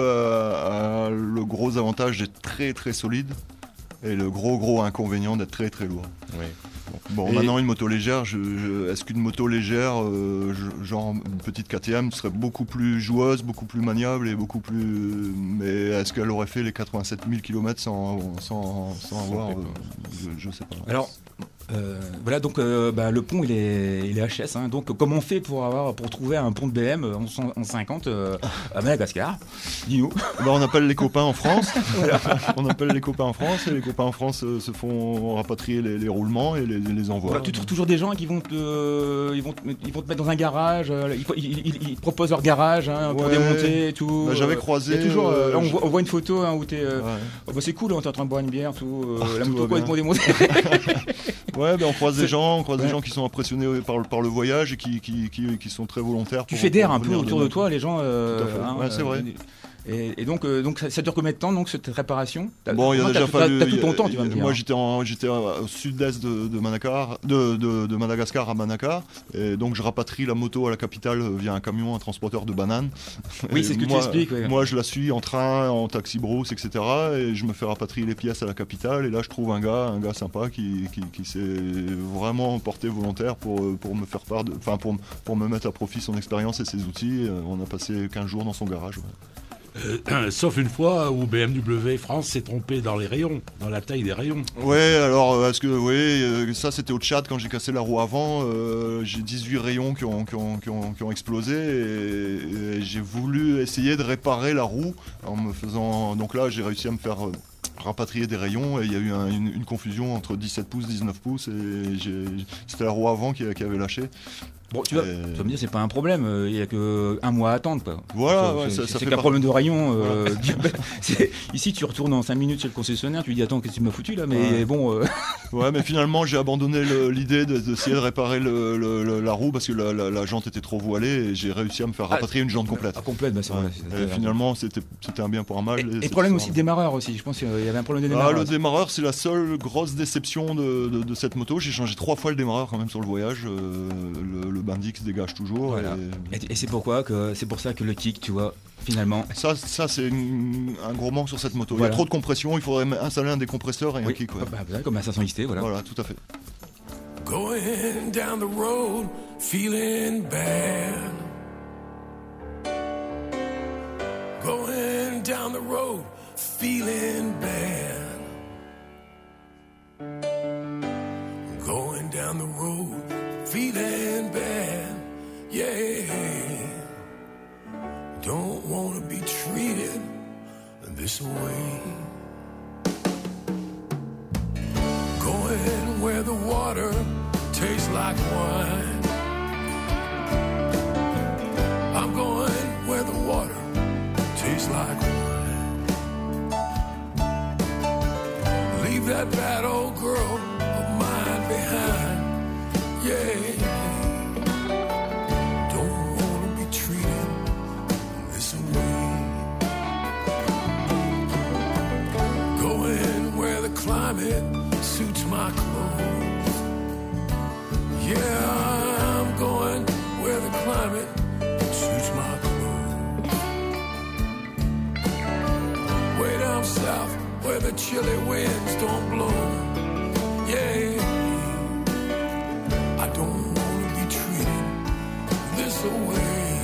a le gros avantage d'être très très solide. Et le gros inconvénient d'être très très lourd. Oui. Bon, maintenant une moto légère, est-ce qu'une moto légère, genre une petite KTM, serait beaucoup plus joueuse, beaucoup plus maniable et beaucoup plus. Mais est-ce qu'elle aurait fait les 87 000 km sans avoir. Je sais pas. Alors. Voilà, donc le pont il est HS, hein, donc comment on fait pour trouver un pont de BM en 50 à Madagascar? Dis-nous. On appelle les copains en France. Voilà. On appelle les copains en France et les copains en France se font rapatrier les roulements et les envoient. Voilà, tu trouves toujours des gens qui vont te mettre dans un garage, ils proposent leur garage pour démonter et tout. J'avais croisé. Toujours, là, on voit une photo où t'es. C'est cool, t'es en train de boire une bière, tout. La moto complètement démontée. Ouais, on croise des gens, qui sont impressionnés par le voyage et qui sont très volontaires. Tu fédères un peu autour de toi les gens. C'est vrai. Et donc ça dure combien de temps donc cette réparation? Bon, il y a déjà fallu. T'as tout ton temps, tu vas me dire. Moi j'étais au sud-est de Madagascar à Manaka, et donc je rapatrie la moto à la capitale via un camion, un transporteur de bananes. Oui, c'est ce que tu expliques. Ouais. Moi je la suis en train, en taxi brousse, etc. Et je me fais rapatrier les pièces à la capitale. Et là je trouve un gars sympa qui s'est vraiment porté volontaire pour me faire part pour me mettre à profit son expérience et ses outils. On a passé 15 jours dans son garage. Ouais. Sauf une fois où BMW France s'est trompé dans les rayons, dans la taille des rayons. Ouais, alors ça c'était au Tchad quand j'ai cassé la roue avant. J'ai 18 rayons qui ont explosé et j'ai voulu essayer de réparer la roue en me faisant. Donc là j'ai réussi à me faire rapatrier des rayons et il y a eu une confusion entre 17 pouces, 19 pouces et c'était la roue avant qui avait lâché. Bon, tu vas me dire, c'est pas un problème, il n'y a qu'un mois à attendre. Quoi. Voilà, c'est qu'un problème de rayon. Ici, tu retournes en 5 minutes chez le concessionnaire, tu lui dis attends, qu'est-ce que tu m'as foutu là? Mais bon. Ouais, mais finalement, j'ai abandonné l'idée d'essayer de réparer la roue parce que la jante était trop voilée et j'ai réussi à me faire rapatrier une jante complète. Complète, c'est vrai. Et finalement, c'était un bien pour un mal. Et problème aussi de démarreur aussi, je pense qu'il y avait un problème de démarreur. Le démarreur, c'est la seule grosse déception de cette moto. J'ai changé 3 fois le démarreur quand même sur le voyage. Le Bendix dégage toujours. Voilà. Et c'est pour ça que le kick, tu vois, finalement. Ça c'est un gros manque sur cette moto. Voilà. Il y a trop de compression, il faudrait installer un décompresseur et un kick. Ouais. Comme un 500 XT, voilà. Voilà, tout à fait. Going down the road, feeling bad. Going down the road, feeling bad. Going down the road, feeling bad, yeah. Don't wanna be treated this way. where the water tastes like wine. I'm going where the water tastes like wine. Leave that bad old girl of mine behind. Yeah. Don't wanna be treated this way. Going where the climate suits my clothes. Yeah, I'm going where the climate suits my clothes. Way down south where the chilly winds don't blow. Yeah, I don't wanna be treated this way.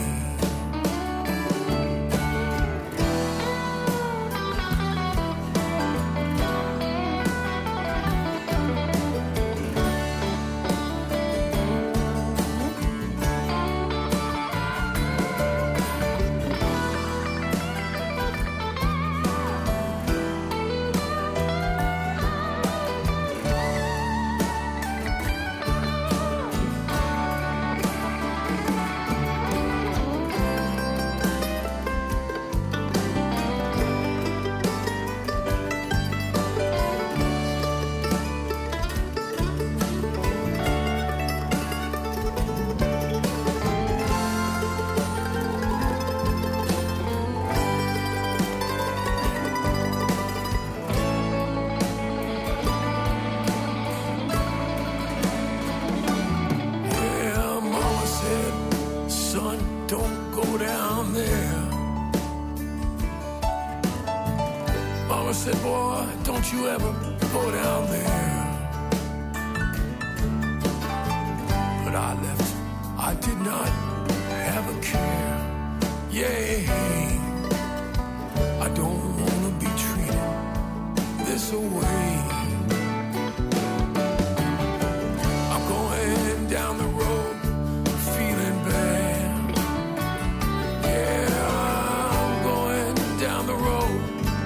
Said, boy, don't you ever go down there. But I left, I did not have a care. Yeah, I don't wanna be treated this way. I'm going down the road, feeling bad. Yeah, I'm going down the road.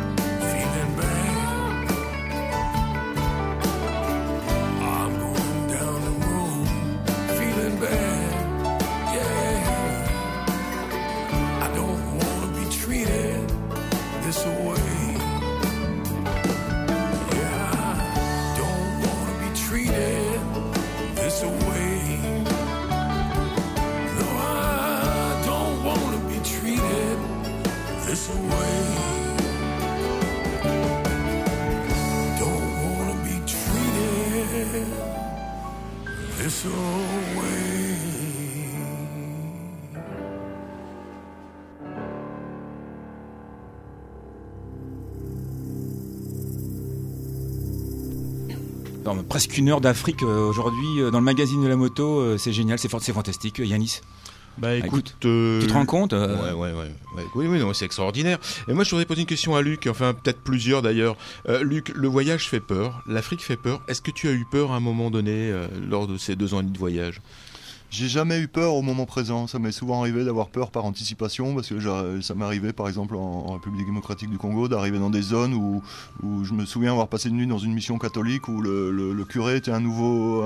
Dans presque une heure d'Afrique aujourd'hui dans le magazine de la moto, c'est génial, c'est fantastique. Yanis, bah écoute, tu te rends compte Oui, non, c'est extraordinaire. Et moi je voudrais poser une question à Luc, enfin peut-être plusieurs d'ailleurs. Luc, le voyage fait peur, l'Afrique fait peur. Est-ce que tu as eu peur à un moment donné lors de ces 2 ans et demi de voyage ? J'ai jamais eu peur au moment présent. Ça m'est souvent arrivé d'avoir peur par anticipation, parce que ça m'est arrivé par exemple en République démocratique du Congo d'arriver dans des zones où je me souviens avoir passé une nuit dans une mission catholique où le curé était un nouveau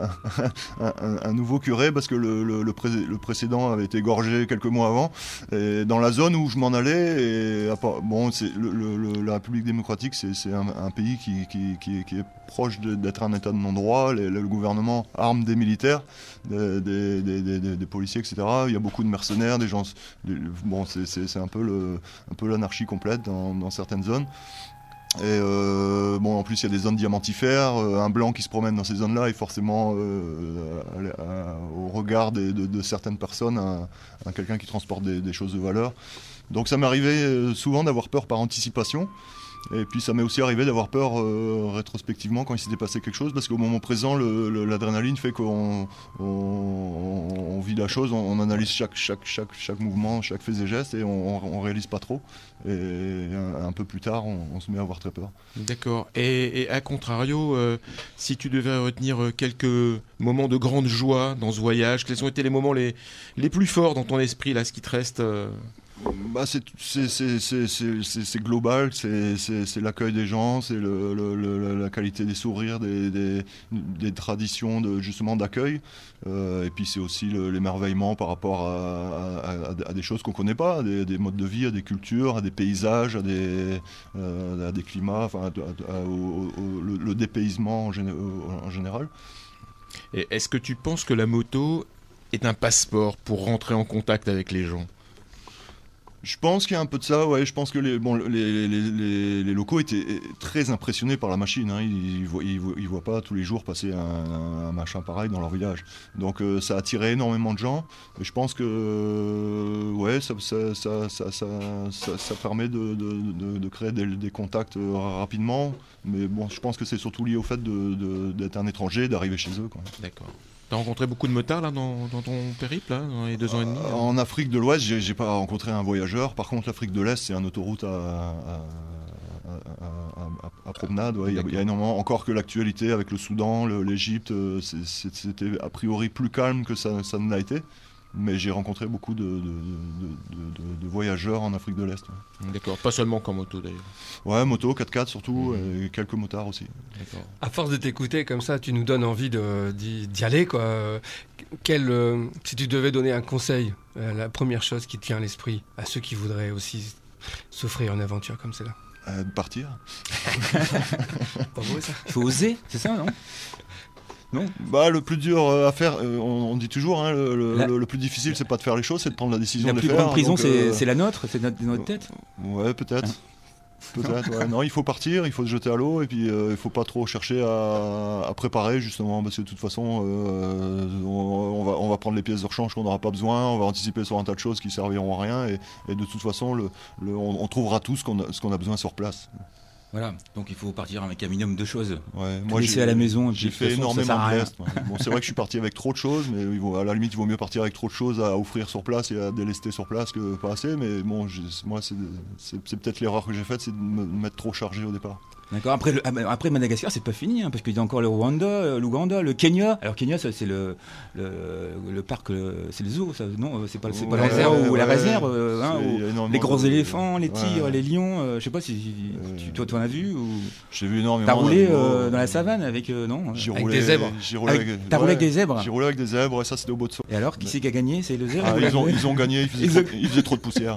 curé parce que le précédent avait été égorgé quelques mois avant. Et dans la zone où je m'en allais, la République démocratique c'est un pays qui est proche d'être un état de non-droit. Le gouvernement arme des militaires, des policiers, etc. Il y a beaucoup de mercenaires, des gens. C'est un peu l'anarchie complète dans certaines zones. Et en plus il y a des zones diamantifères. Un blanc qui se promène dans ces zones-là est forcément au regard de certaines personnes un quelqu'un qui transporte des choses de valeur. Donc ça m'est arrivé souvent d'avoir peur par anticipation. Et puis ça m'est aussi arrivé d'avoir peur rétrospectivement quand il s'était passé quelque chose, parce qu'au moment présent l'adrénaline fait qu'on vit la chose, on analyse chaque mouvement, chaque fait et geste, et on réalise pas trop, et un peu plus tard on se met à avoir très peur. D'accord. Et à contrario, si tu devais retenir quelques moments de grande joie dans ce voyage, quels ont été les moments les plus forts dans ton esprit là, ce qui te reste C'est global, c'est l'accueil des gens, c'est la qualité des sourires, des traditions justement d'accueil, et puis c'est aussi l'émerveillement par rapport à des choses qu'on ne connaît pas, à des modes de vie, à des cultures, à des paysages, à des climats, enfin, le dépaysement en général. Et est-ce que tu penses que la moto est un passeport pour rentrer en contact avec les gens ? Je pense qu'il y a un peu de ça, ouais. Je pense que les locaux étaient très impressionnés par la machine. Hein. Ils voient pas tous les jours passer un machin pareil dans leur village. Donc ça a attiré énormément de gens. Et je pense que ouais, ça permet de créer des contacts rapidement. Mais bon, je pense que c'est surtout lié au fait d'être un étranger, d'arriver chez eux, quoi. D'accord. T'as rencontré beaucoup de motards là, dans ton périple, là, dans les 2 ans et demi là. En Afrique de l'Ouest, j'ai pas rencontré un voyageur. Par contre, l'Afrique de l'Est, c'est une autoroute à promenade. Ouais. Il y a énormément, encore que l'actualité avec le Soudan, l'Égypte, c'était a priori plus calme que ça ne l'a été. Mais j'ai rencontré beaucoup de voyageurs en Afrique de l'Est. Ouais. D'accord, pas seulement qu'en moto d'ailleurs. Ouais, moto, 4x4 surtout, et quelques motards aussi. D'accord. À force de t'écouter comme ça, tu nous donnes envie d'y aller, quoi. Si tu devais donner un conseil, la première chose qui te vient à l'esprit à ceux qui voudraient aussi s'offrir une aventure comme celle-là. De partir. Pas beau ça. Il faut oser, c'est ça, non ? Non. Bah, le plus dur à faire, on dit toujours, hein, le plus difficile, c'est pas de faire les choses, c'est de prendre la décision de les faire. La plus grande prison, c'est la nôtre, c'est notre tête. Ouais, peut-être. Peut-être, ouais. Non, il faut partir, il faut se jeter à l'eau, et puis il faut pas trop chercher à préparer, justement, parce que de toute façon, on va prendre les pièces de rechange qu'on n'aura pas besoin, on va anticiper sur un tas de choses qui serviront à rien, et de toute façon, on trouvera tout ce qu'on a besoin sur place. Voilà, donc il faut partir avec un minimum de choses. Ouais, moi laisser à la maison. J'ai fait énormément de tests. Bon, c'est vrai que je suis parti avec trop de choses, mais à la limite, il vaut mieux partir avec trop de choses à offrir sur place et à délester sur place que pas assez. Mais bon, moi, c'est peut-être l'erreur que j'ai faite, c'est de me mettre trop chargé au départ. D'accord. Après Madagascar, c'est pas fini, hein, parce qu'il y a encore le Rwanda, l'Ouganda, le Kenya. Alors Kenya, ça, c'est le parc, c'est le zoo, ça, non, c'est pas la réserve ou la réserve, les gros éléphants, les tigres, les lions. Je sais pas si toi tu en as vu ou. J'ai vu énormément. T'as roulé dans la savane avec non avec des zèbres. T'as roulé avec des zèbres. J'ai roulé avec des zèbres, et ça c'était au Botswana. Et alors, qui c'est qui a gagné? C'est le zèbre. Ils ont gagné. Ils faisaient trop de poussière.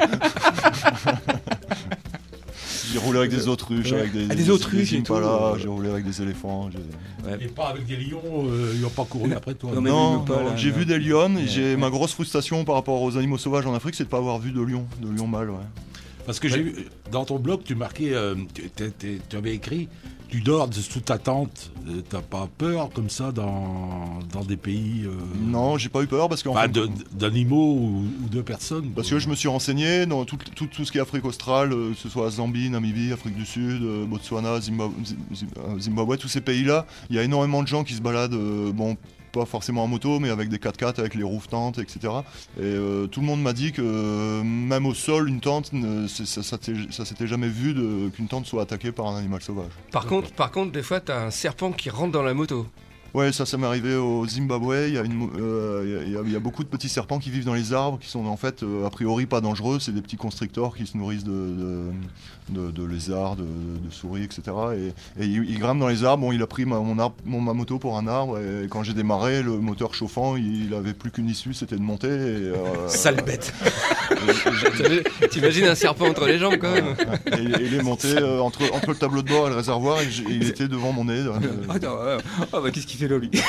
J'ai roulé avec des autruches, avec des autruches et tout. J'ai roulé avec des éléphants. Et pas avec des lions, ils n'ont pas couru après toi. Non, j'ai vu des lions. Ma grosse frustration par rapport aux animaux sauvages en Afrique, c'est de ne pas avoir vu de lion mâle. Ouais. Parce que j'ai vu, dans ton blog, tu marquais, tu avais écrit, tu dors sous ta tente, t'as pas peur comme ça dans des pays Non, j'ai pas eu peur parce qu'en fait, d'animaux ou de personnes. Parce que je me suis renseigné dans tout ce qui est Afrique australe, que ce soit Zambie, Namibie, Afrique du Sud, Botswana, Zimbabwe, tous ces pays-là, il y a énormément de gens qui se baladent, pas forcément en moto, mais avec des 4x4, avec les roof tentes, etc. Et tout le monde m'a dit que même au sol, une tente, ça s'était jamais vu qu'une tente soit attaquée par un animal sauvage. Par contre, des fois, t'as un serpent qui rentre dans la moto. Ouais, ça m'est arrivé au Zimbabwe. Il y a beaucoup de petits serpents qui vivent dans les arbres, qui sont en fait a priori pas dangereux. C'est des petits constrictors qui se nourrissent de lézards, de souris, etc. Et il grimpe dans les arbres. Bon, il a pris ma moto pour un arbre. Et quand j'ai démarré, le moteur chauffant, il avait plus qu'une issue, c'était de monter. Sale bête. T'imagines un serpent entre les jambes quand même. Et il est monté entre le tableau de bord et le réservoir. Et il était devant mon nez. Qu'est-ce qu'il fait là, lui?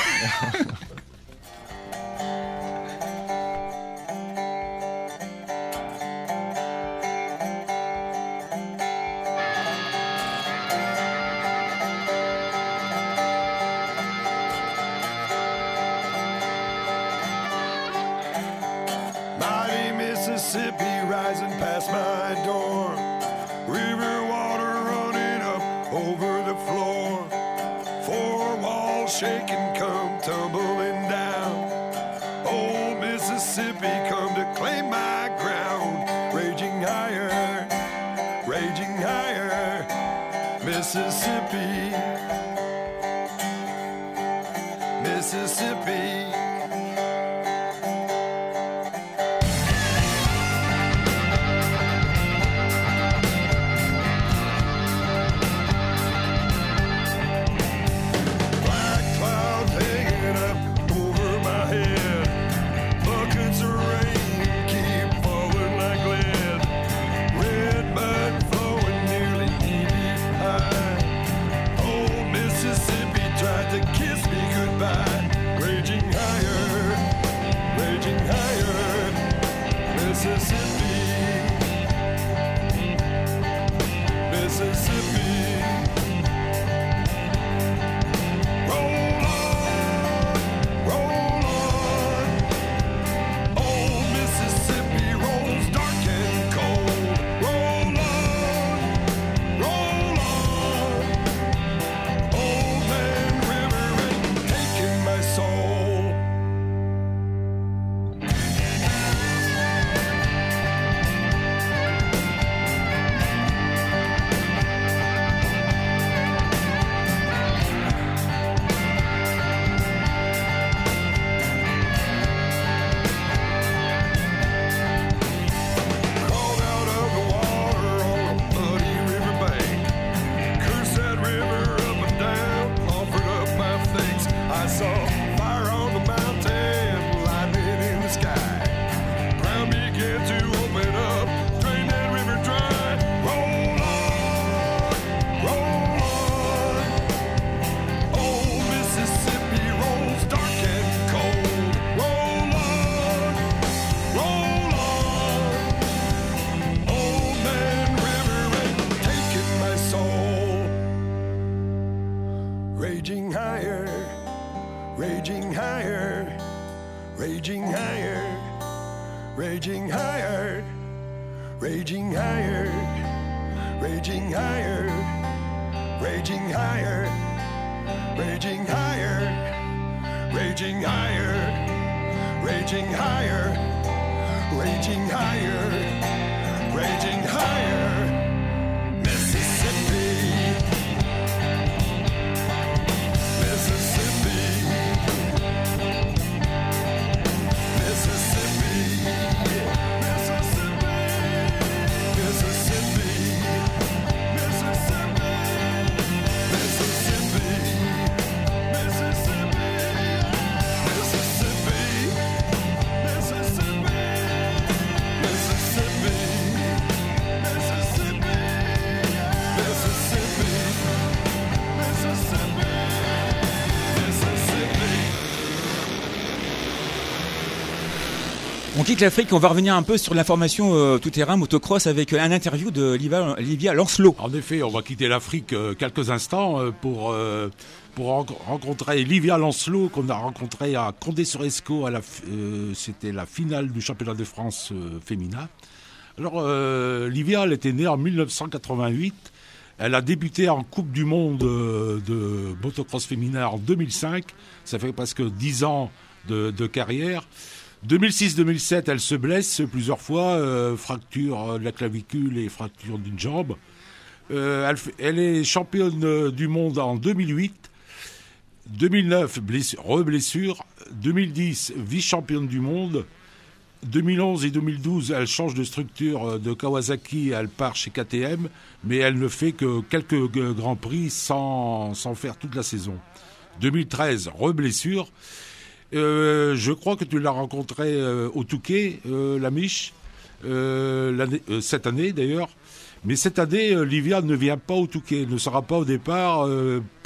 Mighty Mississippi rising past my door, river water running up over the floor, four walls shaking come tumbling down. Old Mississippi come to claim my ground, raging higher, Mississippi, Mississippi. Raging higher, raging higher, raging higher, raging higher, raging higher, raging higher, raging higher, raging higher, raging higher, raging higher. Mississippi, Mississippi, Mississippi, Mississippi, Mississippi, Mississippi, Mississippi, Mississippi, Mississippi, Mississippi, Mississippi, On quitte l'Afrique, on va revenir un peu sur l'information tout-terrain motocross avec un interview de Livia Lancelot. En effet, on va quitter l'Afrique quelques instants pour rencontrer Livia Lancelot qu'on a rencontré à Condé-sur-Escaut. C'était la finale du championnat de France féminin. Alors, Livia, elle était née en 1988. Elle a débuté en Coupe du Monde de motocross féminin en 2005. Ça fait presque 10 ans de carrière. 2006-2007, elle se blesse plusieurs fois, fracture de la clavicule et fracture d'une jambe. Elle est championne du monde en 2008. 2009, re-blessure. 2010, vice-championne du monde. 2011 et 2012, elle change de structure de Kawasaki, elle part chez KTM, mais elle ne fait que quelques grands prix sans faire toute la saison. 2013, re-blessure. Je crois que tu l'as rencontrée au Touquet, la Miche, cette année d'ailleurs. Mais cette année, Livia ne vient pas au Touquet, ne sera pas au départ. Pourquoi ?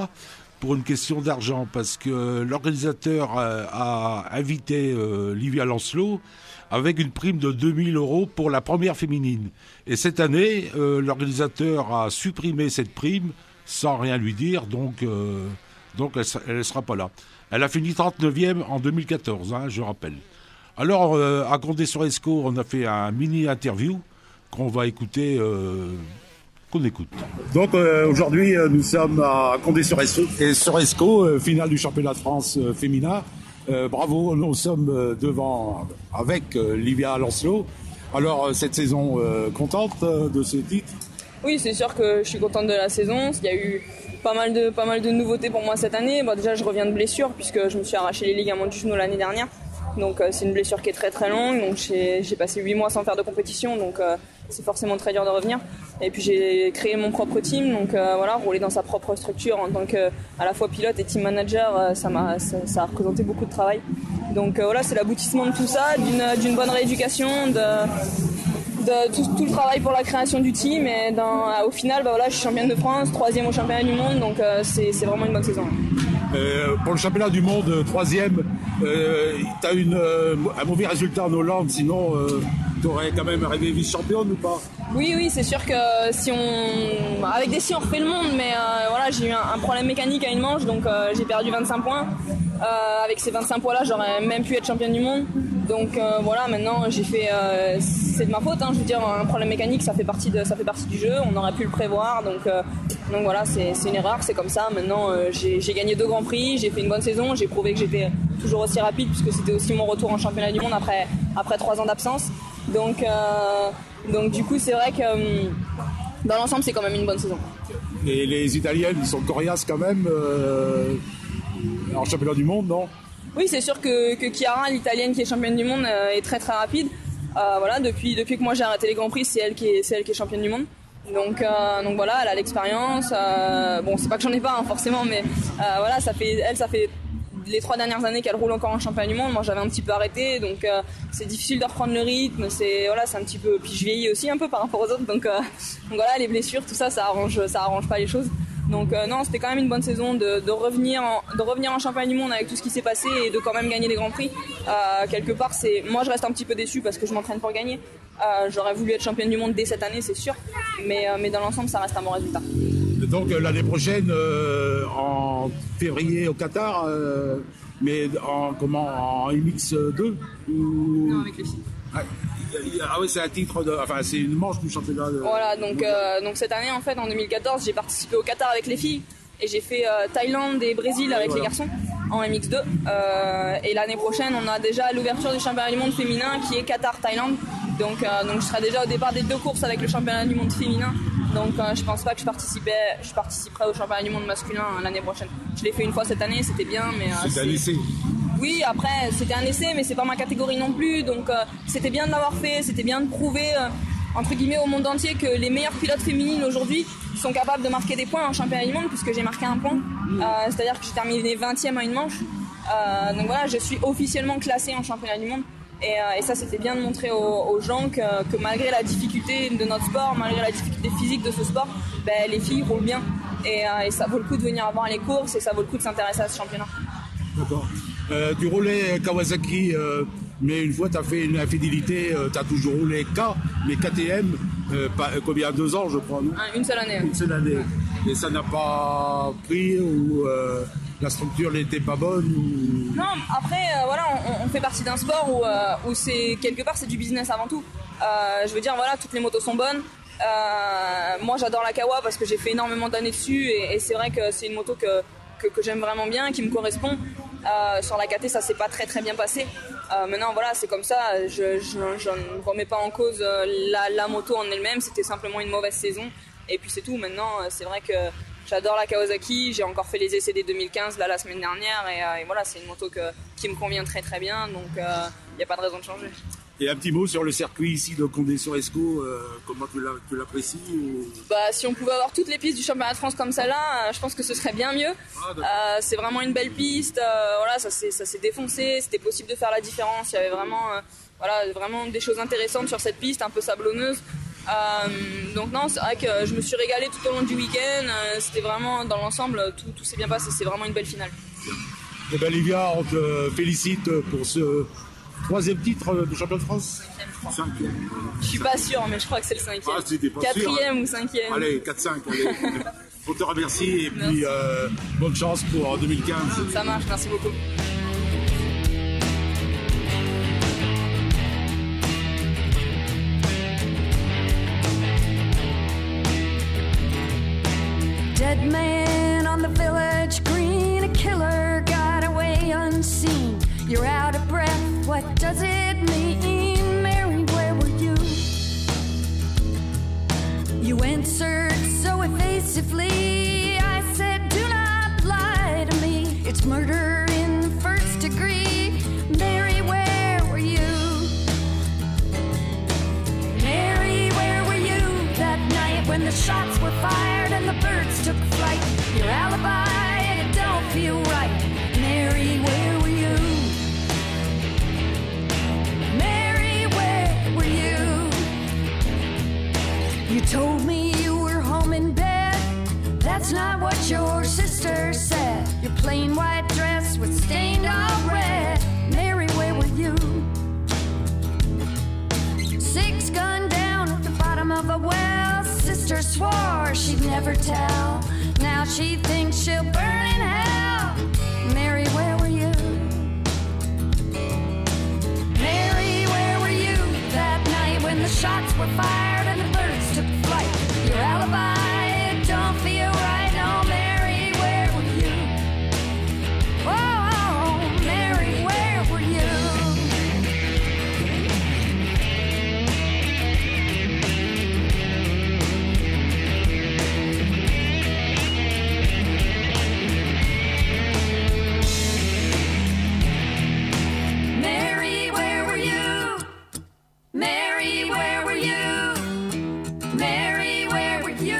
Pour une question d'argent, parce que l'organisateur a invité Livia Lancelot avec une prime de 2000 € pour la première féminine. Et cette année, l'organisateur a supprimé cette prime sans rien lui dire, donc elle ne sera pas là. Elle a fini 39e en 2014, hein, je rappelle. Alors, à Condé-sur-Escaut, on a fait un mini-interview qu'on va écouter, qu'on écoute. Donc, aujourd'hui, nous sommes à Condé-sur-Escaut, finale du championnat de France féminin. Bravo, nous sommes devant avec Livia Lancelot. Alors, cette saison, contente de ce titre ? Oui, c'est sûr que je suis contente de la saison. Il y a eu pas mal de nouveautés pour moi cette année. Bon, déjà, je reviens de blessure puisque je me suis arraché les ligaments du genou l'année dernière. Donc, c'est une blessure qui est très très longue. Donc, j'ai passé 8 mois sans faire de compétition. Donc, c'est forcément très dur de revenir. Et puis, j'ai créé mon propre team. Donc, voilà, rouler dans sa propre structure en tant qu'à la fois pilote et team manager, ça a représenté beaucoup de travail. Donc, voilà, c'est l'aboutissement de tout ça, d'une bonne rééducation, de tout le travail pour la création du team. Et au final, voilà, je suis championne de France, 3e au championnat du monde. Donc, c'est vraiment une bonne saison. Pour le championnat du monde, 3e, tu as un mauvais résultat en Hollande, sinon tu aurais quand même rêvé vice-championne ou pas ? Oui, c'est sûr que avec des scies on refait le monde, mais voilà, j'ai eu un problème mécanique à une manche, donc j'ai perdu 25 points. Avec ces 25 points-là, j'aurais même pu être championne du monde. Donc voilà, maintenant j'ai fait, c'est de ma faute, hein, je veux dire, un problème mécanique, ça fait partie du jeu, on aurait pu le prévoir, donc voilà, c'est une erreur, c'est comme ça. Maintenant j'ai gagné 2 grands prix, j'ai fait une bonne saison, j'ai prouvé que j'étais toujours aussi rapide puisque c'était aussi mon retour en championnat du monde après 3 ans d'absence. Donc du coup c'est vrai que dans l'ensemble c'est quand même une bonne saison. Et les Italiennes, ils sont coriaces quand même en championnat du monde, non ? Oui, c'est sûr que Chiara, l'italienne qui est championne du monde, est très très rapide. Voilà, depuis que moi j'ai arrêté les grands prix, c'est elle qui est championne du monde. Donc voilà, elle a l'expérience. Bon, c'est pas que j'en ai pas forcément, mais voilà, ça fait les 3 dernières années qu'elle roule encore en championnat du monde. Moi j'avais un petit peu arrêté, donc c'est difficile de reprendre le rythme. C'est un petit peu. Puis je vieillis aussi un peu par rapport aux autres, donc voilà, les blessures, tout ça, ça arrange pas les choses. Donc non, c'était quand même une bonne saison de revenir en championnat du monde avec tout ce qui s'est passé et de quand même gagner des grands prix. Quelque part, moi je reste un petit peu déçue parce que je m'entraîne pour gagner. J'aurais voulu être championne du monde dès cette année, c'est sûr, mais dans l'ensemble, ça reste un bon résultat. Donc l'année prochaine, en février au Qatar, mais en MX2 ou... Non, avec les filles. Ah oui, c'est un titre, c'est une manche du championnat. Voilà, donc cette année, en fait, en 2014, j'ai participé au Qatar avec les filles et j'ai fait Thaïlande et Brésil avec les garçons en MX2. Et l'année prochaine, on a déjà l'ouverture du championnat du monde féminin qui est Qatar-Thaïlande. Donc je serai déjà au départ des 2 courses avec le championnat du monde féminin. Donc je pense pas que je participerai au championnat du monde masculin l'année prochaine. Je l'ai fait une fois cette année, c'était bien, mais c'est un essai. Oui, après c'était un essai, mais c'est pas ma catégorie non plus. Donc c'était bien de l'avoir fait, c'était bien de prouver entre guillemets au monde entier que les meilleures pilotes féminines aujourd'hui sont capables de marquer des points en championnat du monde, puisque j'ai marqué un point. C'est-à-dire que j'ai terminé 20e à une manche. Donc voilà, je suis officiellement classée en championnat du monde. Et ça, c'était bien de montrer aux gens que malgré la difficulté de notre sport, malgré la difficulté physique de ce sport, les filles roulent bien. Et ça vaut le coup de venir voir les courses et ça vaut le coup de s'intéresser à ce championnat. D'accord. Tu roulais Kawasaki, mais une fois tu as fait une infidélité, tu as toujours roulé K, mais KTM, combien 2 ans je crois, non? Une seule année. Une seule année. Et ça n'a pas pris ou la structure n'était pas bonne ou... Non, après, voilà, on fait partie d'un sport où c'est, quelque part, c'est du business avant tout. Je veux dire, voilà, toutes les motos sont bonnes. Moi, j'adore la Kawa parce que j'ai fait énormément d'années dessus et c'est vrai que c'est une moto que j'aime vraiment bien, qui me correspond. Sur la KT, ça s'est pas très très bien passé. Maintenant, voilà, c'est comme ça. Je ne remets pas en cause la moto en elle-même. C'était simplement une mauvaise saison. Et puis c'est tout. Maintenant, c'est vrai que j'adore la Kawasaki. J'ai encore fait les essais des 2015 la semaine dernière. Et voilà, c'est une moto qui me convient très très bien. Donc, il n'y a pas de raison de changer. Et un petit mot sur le circuit ici de Condé-sur-Escaut, comment tu l'apprécies ou... Si on pouvait avoir toutes les pistes du championnat de France comme celle-là, je pense que ce serait bien mieux. C'est vraiment une belle piste, voilà, ça s'est défoncé, c'était possible de faire la différence, il y avait vraiment des choses intéressantes sur cette piste, un peu sablonneuse. Donc non, c'est vrai que je me suis régalé tout au long du week-end, c'était vraiment, dans l'ensemble, tout s'est bien passé, c'est vraiment une belle finale. Eh bien, Livia, on te félicite pour ce 3e titre de champion de France. 5e. Je suis pas sûr, mais je crois que c'est le 5e. Ah, c'était pas 4e sûr, hein. ou 5e. Allez, 4-5, allez. On te remercie et puis bonne chance pour 2015. Ça marche, merci beaucoup. Dead man on the village green, a killer got away unseen. You're out of breath, what does it mean? Mary, where were you? You answered so evasively. I said, do not lie to me. It's murder in the 1st degree. Mary, where were you? Mary, where were you that night when the shots were fired and the birds took flight? Your alibi, it don't feel right. Mary, where were you? Mary, where were you? You told me you were home in bed. That's not what your sister said. Your plain white dress was stained all red. Mary, where were you? 6 gunned down at the bottom of a well. Sister swore she'd never tell. Now she thinks she'll burn in hell. Mary, where were you? Mary, where were you that night when the shots were fired and the birds took flight? Your alibi, it don't feel right. Oh, Mary, where were you? Oh, Mary, where were you? Mary, where were you? Mary, where were you? Mary, where were you?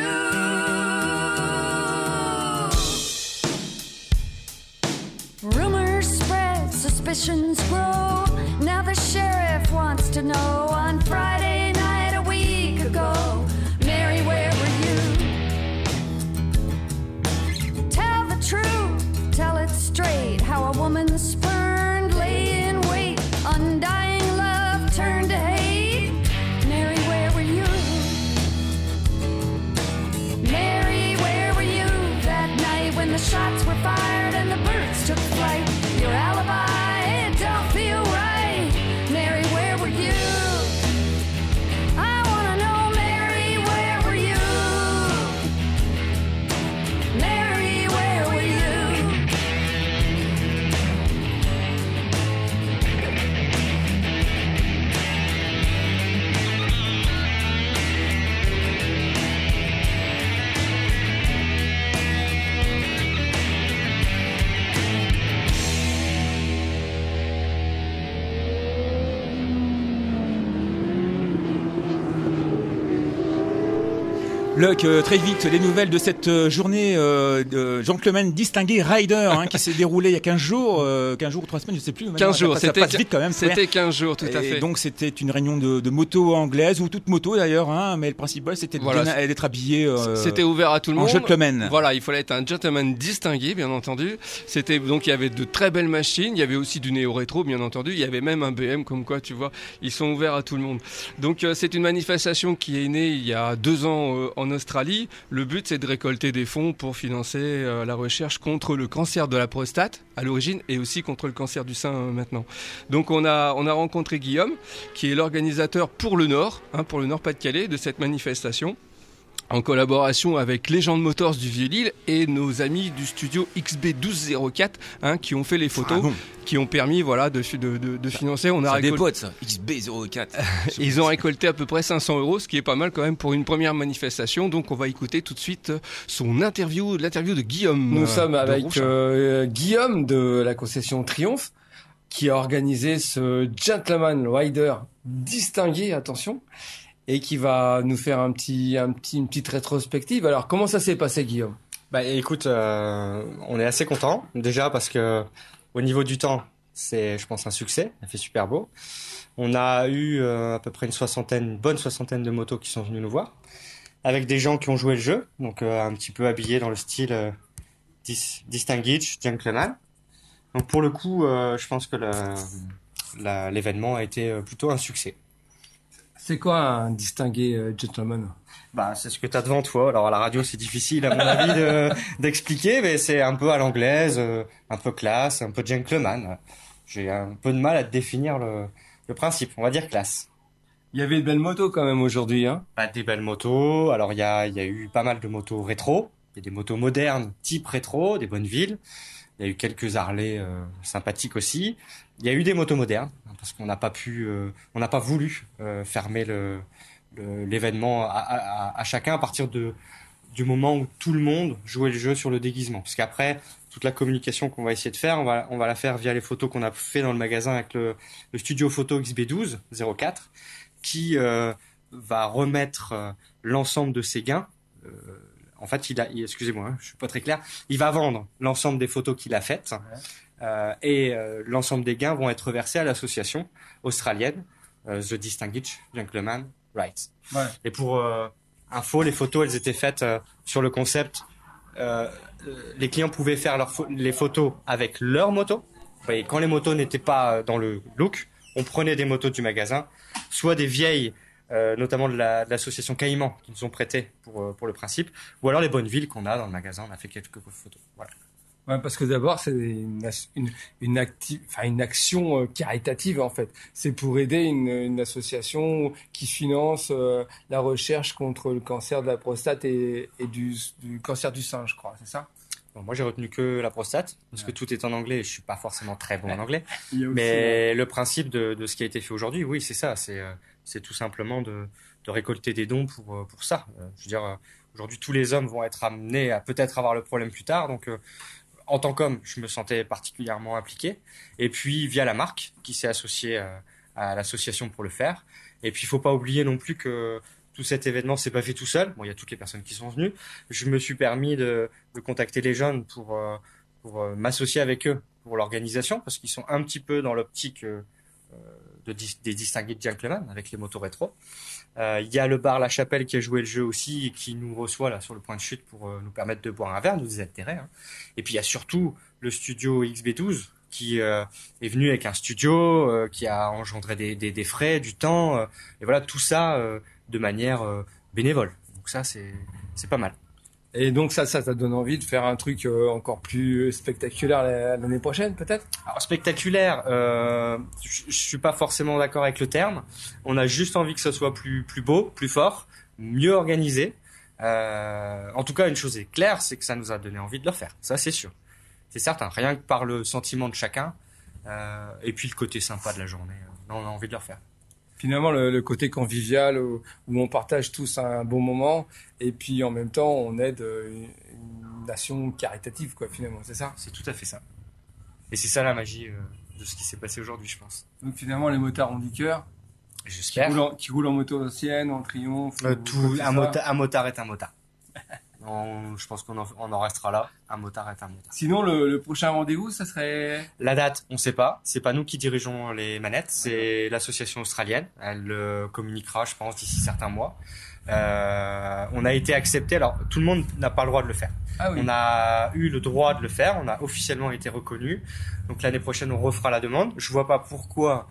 Rumors spread, suspicions grow. Now the sheriff wants to know. On Friday night a week ago, Mary, where were you? Tell the truth, tell it straight. How a woman spurned lay in wait. Undying love turned to hate. Mary, where were you? Mary, where were you that night when the shots were fired and the birds took flight? Your alibi Luc, très vite, les nouvelles de cette journée de Gentleman Distingué Rider qui s'est déroulée il y a 15 jours ou 3 semaines, je sais plus. 15 jours, ça passe vite quand même. C'était 15 jours, tout à fait. Et donc c'était une réunion de moto anglaise, ou toute moto d'ailleurs, mais le principal c'était d'être habillé c'était ouvert à tout le monde. En gentleman. Voilà, il fallait être un gentleman distingué, bien entendu. C'était donc il y avait de très belles machines, il y avait aussi du néo-rétro, bien entendu. Il y avait même un BM, comme quoi, tu vois, ils sont ouverts à tout le monde. Donc c'est une manifestation qui est née il y a 2 ans en Australie. Le but, c'est de récolter des fonds pour financer la recherche contre le cancer de la prostate à l'origine et aussi contre le cancer du sein maintenant. Donc on a rencontré Guillaume, qui est l'organisateur pour le Nord Pas-de-Calais de cette manifestation, en collaboration avec Legend Motors du Vieux-Lille et nos amis du studio XB1204 qui ont fait les photos, qui ont permis de financer. On a récolté des potes, ça. XB04. Ils ont récolté à peu près 500 €, ce qui est pas mal quand même pour une première manifestation. Donc on va écouter tout de suite l'interview de Guillaume. Nous sommes avec Guillaume de la concession Triomphe, qui a organisé ce Gentleman Rider distingué, attention, et qui va nous faire une petite rétrospective. Alors, comment ça s'est passé, Guillaume ? Écoute, on est assez content déjà parce que au niveau du temps, c'est, je pense, un succès. Il fait super beau. On a eu à peu près une bonne soixantaine de motos qui sont venues nous voir, avec des gens qui ont joué le jeu, donc un petit peu habillés dans le style Distinguished Gentleman. Donc pour le coup, je pense que l'événement a été plutôt un succès. C'est quoi un distingué gentleman ? C'est ce que tu as devant toi. Alors à la radio, c'est difficile à mon avis d'expliquer, mais c'est un peu à l'anglaise, un peu classe, un peu gentleman. J'ai un peu de mal à définir le principe. On va dire classe. Il y avait de belles motos quand même aujourd'hui, hein ? Des belles motos. Alors il y a eu pas mal de motos rétro. Il y a des motos modernes, type rétro, des Bonneville. Il y a eu quelques Harley sympathiques aussi. Il y a eu des motos modernes parce qu'on n'a pas voulu fermer l'événement à chacun à partir du moment où tout le monde jouait le jeu sur le déguisement. Parce qu'après, toute la communication qu'on va essayer de faire, on va la faire via les photos qu'on a fait dans le magasin avec le studio photo XB1204 qui va remettre l'ensemble de ses gains. En fait, excusez-moi, je suis pas très clair. Il va vendre l'ensemble des photos qu'il a faites et l'ensemble des gains vont être versés à l'association australienne The Distinguished Gentleman Rights. Ouais. Et pour info, les photos, elles étaient faites sur le concept. Les clients pouvaient faire les photos avec leur moto. Et quand les motos n'étaient pas dans le look, on prenait des motos du magasin, soit des vieilles. Notamment de l'association Caïman qui nous ont prêté pour le principe, ou alors les Bonneville qu'on a dans le magasin. On a fait quelques photos. Voilà. Ouais, parce que d'abord c'est une action caritative en fait. C'est pour aider une association qui finance la recherche contre le cancer de la prostate et du cancer du sein, je crois. C'est ça? Bon, moi, j'ai retenu que la prostate, parce que tout est en anglais et je suis pas forcément très bon en anglais. Mais le principe de ce qui a été fait aujourd'hui, oui, c'est ça. C'est tout simplement de récolter des dons pour ça. Je veux dire, aujourd'hui, tous les hommes vont être amenés à peut-être avoir le problème plus tard. Donc, en tant qu'homme, je me sentais particulièrement impliqué. Et puis, via la marque qui s'est associée à l'association pour le faire. Et puis, il faut pas oublier non plus que tout cet événement s'est pas fait tout seul. Bon, il y a toutes les personnes qui sont venues. Je me suis permis de contacter les jeunes pour m'associer avec eux pour l'organisation, parce qu'ils sont un petit peu dans l'optique des distingués de gentleman avec les motos rétro. Il y a le bar La Chapelle qui a joué le jeu aussi et qui nous reçoit là sur le point de chute pour nous permettre de boire un verre, nous désaltérer. Hein. Et puis il y a surtout le studio XB12 qui est venu avec un studio qui a engendré des frais, du temps, et voilà, tout ça de manière bénévole. Donc ça, c'est pas mal. Et donc ça te donne envie de faire un truc encore plus spectaculaire l'année prochaine, peut-être? Alors spectaculaire, je suis pas forcément d'accord avec le terme. On a juste envie que ça soit plus beau, plus fort, mieux organisé. En tout cas, une chose est claire, c'est que ça nous a donné envie de le faire. Ça, c'est sûr. C'est certain. Rien que par le sentiment de chacun, et puis le côté sympa de la journée, on a envie de le faire. Finalement, le côté convivial où on partage tous un bon moment et puis en même temps on aide une nation caritative, quoi, finalement, c'est ça? C'est tout à fait ça. Et c'est ça la magie de ce qui s'est passé aujourd'hui, je pense. Donc finalement, les motards ont du cœur. J'espère. Qui roule en moto ancienne, en triomphe. Un motard est un motard. Je pense qu'on en restera là. Un motard est un motard. Sinon, le prochain rendez-vous, ça serait... La date, on ne sait pas. C'est pas nous qui dirigeons les manettes, c'est l'association australienne. Elle communiquera, je pense, d'ici certains mois. On a été accepté. Alors, tout le monde n'a pas le droit de le faire. Ah oui. On a eu le droit de le faire. On a officiellement été reconnu. Donc, l'année prochaine, on refera la demande. Je vois pas pourquoi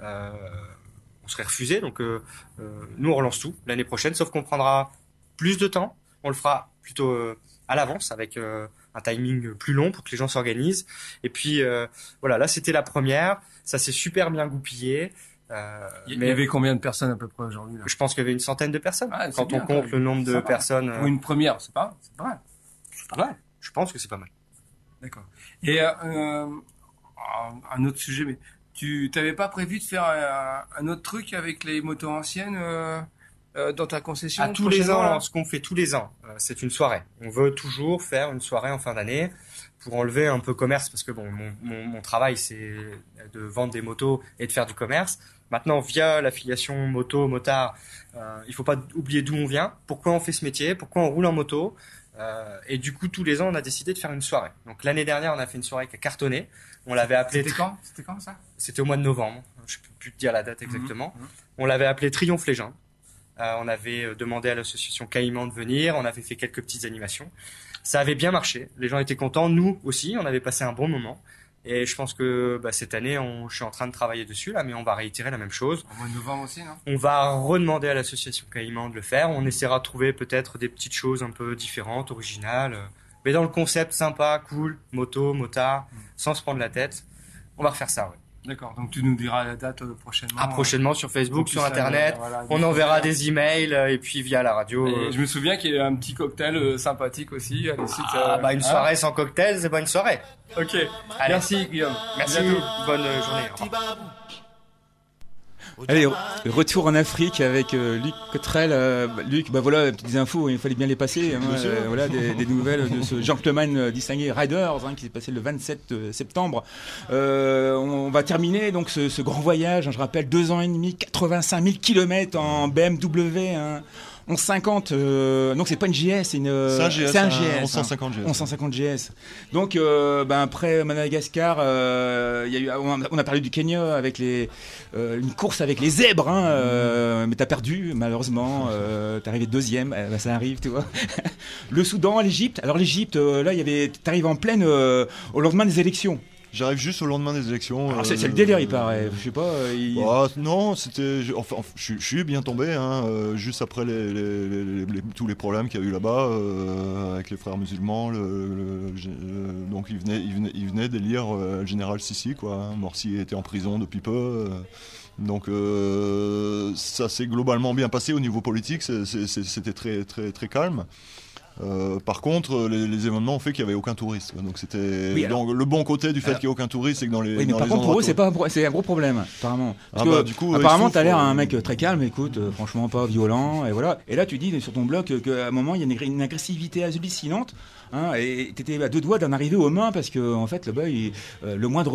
on serait refusé. Donc, nous, on relance tout l'année prochaine, sauf qu'on prendra plus de temps. On le fera plutôt à l'avance avec un timing plus long pour que les gens s'organisent. Et puis voilà, là c'était la première, ça s'est super bien goupillé. Il y avait combien de personnes à peu près aujourd'hui là ? Je pense qu'il y avait une centaine de personnes. Quand on compte le nombre de personnes. Pour une première, c'est pas mal. C'est pas mal. Je pense que c'est pas mal. D'accord. Et un autre sujet, mais tu t'avais pas prévu de faire un autre truc avec les motos anciennes dans ta concession? Tous les ans, ce qu'on fait tous les ans, c'est une soirée. On veut toujours faire une soirée en fin d'année pour enlever un peu commerce, parce que bon, mon travail, c'est de vendre des motos et de faire du commerce. Maintenant, via l'affiliation moto-motard, il faut pas oublier d'où on vient, pourquoi on fait ce métier, pourquoi on roule en moto. Et du coup, tous les ans, on a décidé de faire une soirée. Donc l'année dernière, on a fait une soirée qui a cartonné. On l'avait appelée... C'était quand ça ? C'était au mois de novembre. Je peux plus te dire la date exactement. On l'avait appelé Triomphe Légende. On avait demandé à l'association Caïman de venir, on avait fait quelques petites animations. Ça avait bien marché, les gens étaient contents, nous aussi, on avait passé un bon moment. Et je pense que cette année, je suis en train de travailler dessus, là, mais on va réitérer la même chose. Au mois de novembre aussi, non ? On va redemander à l'association Caïman de le faire, on essaiera de trouver peut-être des petites choses un peu différentes, originales, mais dans le concept sympa, cool, moto, motard, sans se prendre la tête. On va refaire ça, ouais. D'accord, donc tu nous diras la date prochainement. Prochainement sur Facebook, sur Internet. Voilà, on enverra des emails et puis via la radio. Et je me souviens qu'il y a un petit cocktail sympaptique aussi. Une soirée sans cocktail, c'est pas une soirée. Ok, allez. Merci Guillaume. Merci, bonne journée. Allez, retour en Afrique avec Luc Cottrell. Luc, voilà, petites infos, il fallait bien les passer. Voilà, des nouvelles de ce gentleman distingué Riders qui s'est passé le 27 septembre. On va terminer donc ce grand voyage. Je rappelle, 2 ans et demi, 85 000 km en BMW. 1150, donc c'est pas une GS, c'est un GS. 1150 GS. 1150 GS. Donc, après Madagascar, on a parlé du Kenya avec une course avec les zèbres, mais t'as perdu, malheureusement. T'es arrivé deuxième, ça arrive, tu vois. Le Soudan, l'Égypte. Alors l'Égypte, là, t'arrives en pleine au lendemain des élections. J'arrive juste au lendemain des élections. Alors c'est le délire, il paraît. Je sais pas. Non, c'était. Je suis bien tombé, juste après tous les problèmes qu'il y a eu là-bas avec les frères musulmans. Donc il venait d'élire le général Sissi, quoi. Morsi était en prison depuis peu. Donc ça s'est globalement bien passé au niveau politique. C'était très très très calme. Par contre, les événements ont fait qu'il n'y avait aucun touriste. Donc c'était donc le bon côté du fait qu'il n'y ait aucun touriste, c'est que dans les. Oui, mais par contre pour eux c'est un gros problème apparemment. Parce du coup, apparemment t'as l'air un mec très calme, écoute, franchement pas violent et voilà. Et là tu dis sur ton blog qu'à un moment il y a une agressivité hallucinante. Et t'étais à 2 doigts d'en arriver aux mains parce que en fait là-bas le moindre,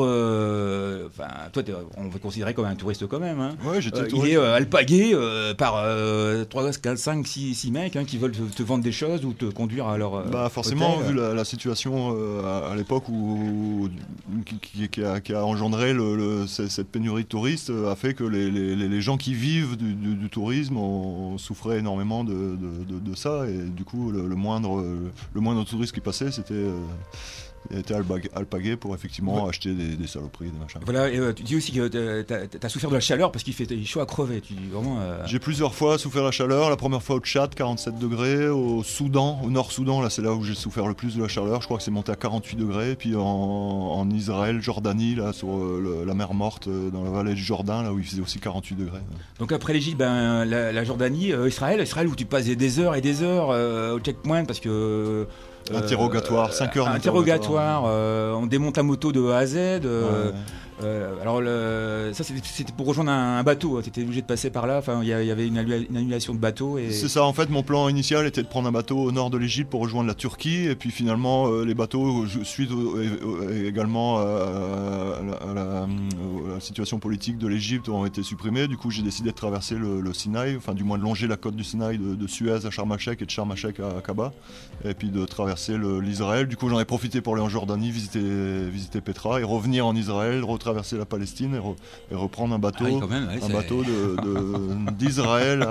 toi on va considérer comme un touriste quand même. Ouais, j'étais il est alpagué par 3, 4, 5, 6 mecs qui veulent te vendre des choses ou te conduire à leur. Forcément, hôtel. vu la situation à l'époque qui a engendré cette pénurie de touristes, a fait que les gens qui vivent du tourisme ont souffert énormément de ça, et du coup le moindre touriste qui passait, était alpagué pour effectivement acheter des saloperies, des machins. Voilà, et tu dis aussi que t'as souffert de la chaleur parce qu'il fait chaud à crever. Tu dis vraiment. J'ai plusieurs fois souffert la chaleur. La première fois au Tchad, 47 degrés. Au Soudan, au Nord-Soudan, là c'est là où j'ai souffert le plus de la chaleur. Je crois que c'est monté à 48 degrés. Et puis en Israël, Jordanie, là sur la mer Morte, dans la vallée du Jourdain, là où il faisait aussi 48 degrés. Donc après l'Égypte, la Jordanie, Israël où tu passes des heures et des heures au checkpoint parce que. Interrogatoire, 5 heures d'interrogatoire. On démonte la moto de A à Z. Alors ça c'était pour rejoindre un bateau, tu étais obligé de passer par là, enfin il y avait une annulation de bateau. C'est ça, en fait mon plan initial était de prendre un bateau au nord de l'Égypte pour rejoindre la Turquie, et puis finalement les bateaux, suite également à la situation politique de l'Égypte, ont été supprimés. Du coup j'ai décidé de traverser le Sinaï, enfin du moins de longer la côte du Sinaï de Suez à Sharm el-Sheikh et de Sharm el-Sheikh à Aqaba, et puis de traverser l'Israël. Du coup j'en ai profité pour aller en Jordanie, visiter Petra et revenir en Israël, retraverser la Palestine et reprendre un bateau, bateau d'Israël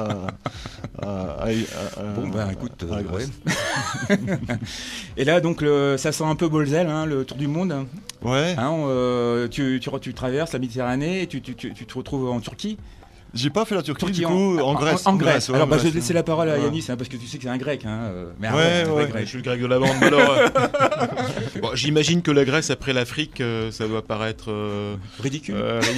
Bon ben écoute, ouais. Et là donc ça sent un peu Bolzel, hein, le tour du monde. Ouais. Hein, tu traverses la Méditerranée et tu te retrouves en Turquie. J'ai pas fait la Turquie, du coup, en Grèce. En Grèce. Ouais, alors, je vais laisser la parole à Yanis, hein, parce que tu sais que c'est un grec. Hein, mais je suis le grec de la bande. Alors, bon, j'imagine que la Grèce, après l'Afrique, ça doit paraître ridicule.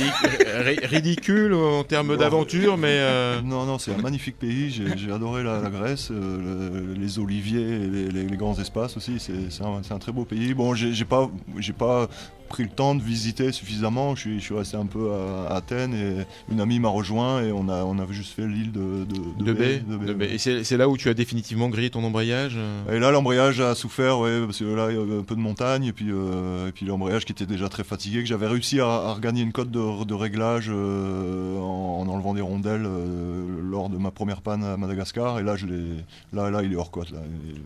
Ridicule en termes d'aventure, mais... Non, c'est un magnifique pays. J'ai adoré la Grèce, les oliviers, et les grands espaces aussi. C'est un très beau pays. Bon, j'ai pas pris le temps de visiter suffisamment. Je suis resté un peu à Athènes et une amie m'a rejoint et on avait juste fait l'île de Bé. Et c'est là où tu as définitivement grillé ton embrayage. Et là l'embrayage a souffert, parce que là il y avait un peu de montagne et puis l'embrayage qui était déjà très fatigué, que j'avais réussi à regagner une cote de réglage en enlevant des rondelles lors de ma première panne à Madagascar, et là là il est hors cote là.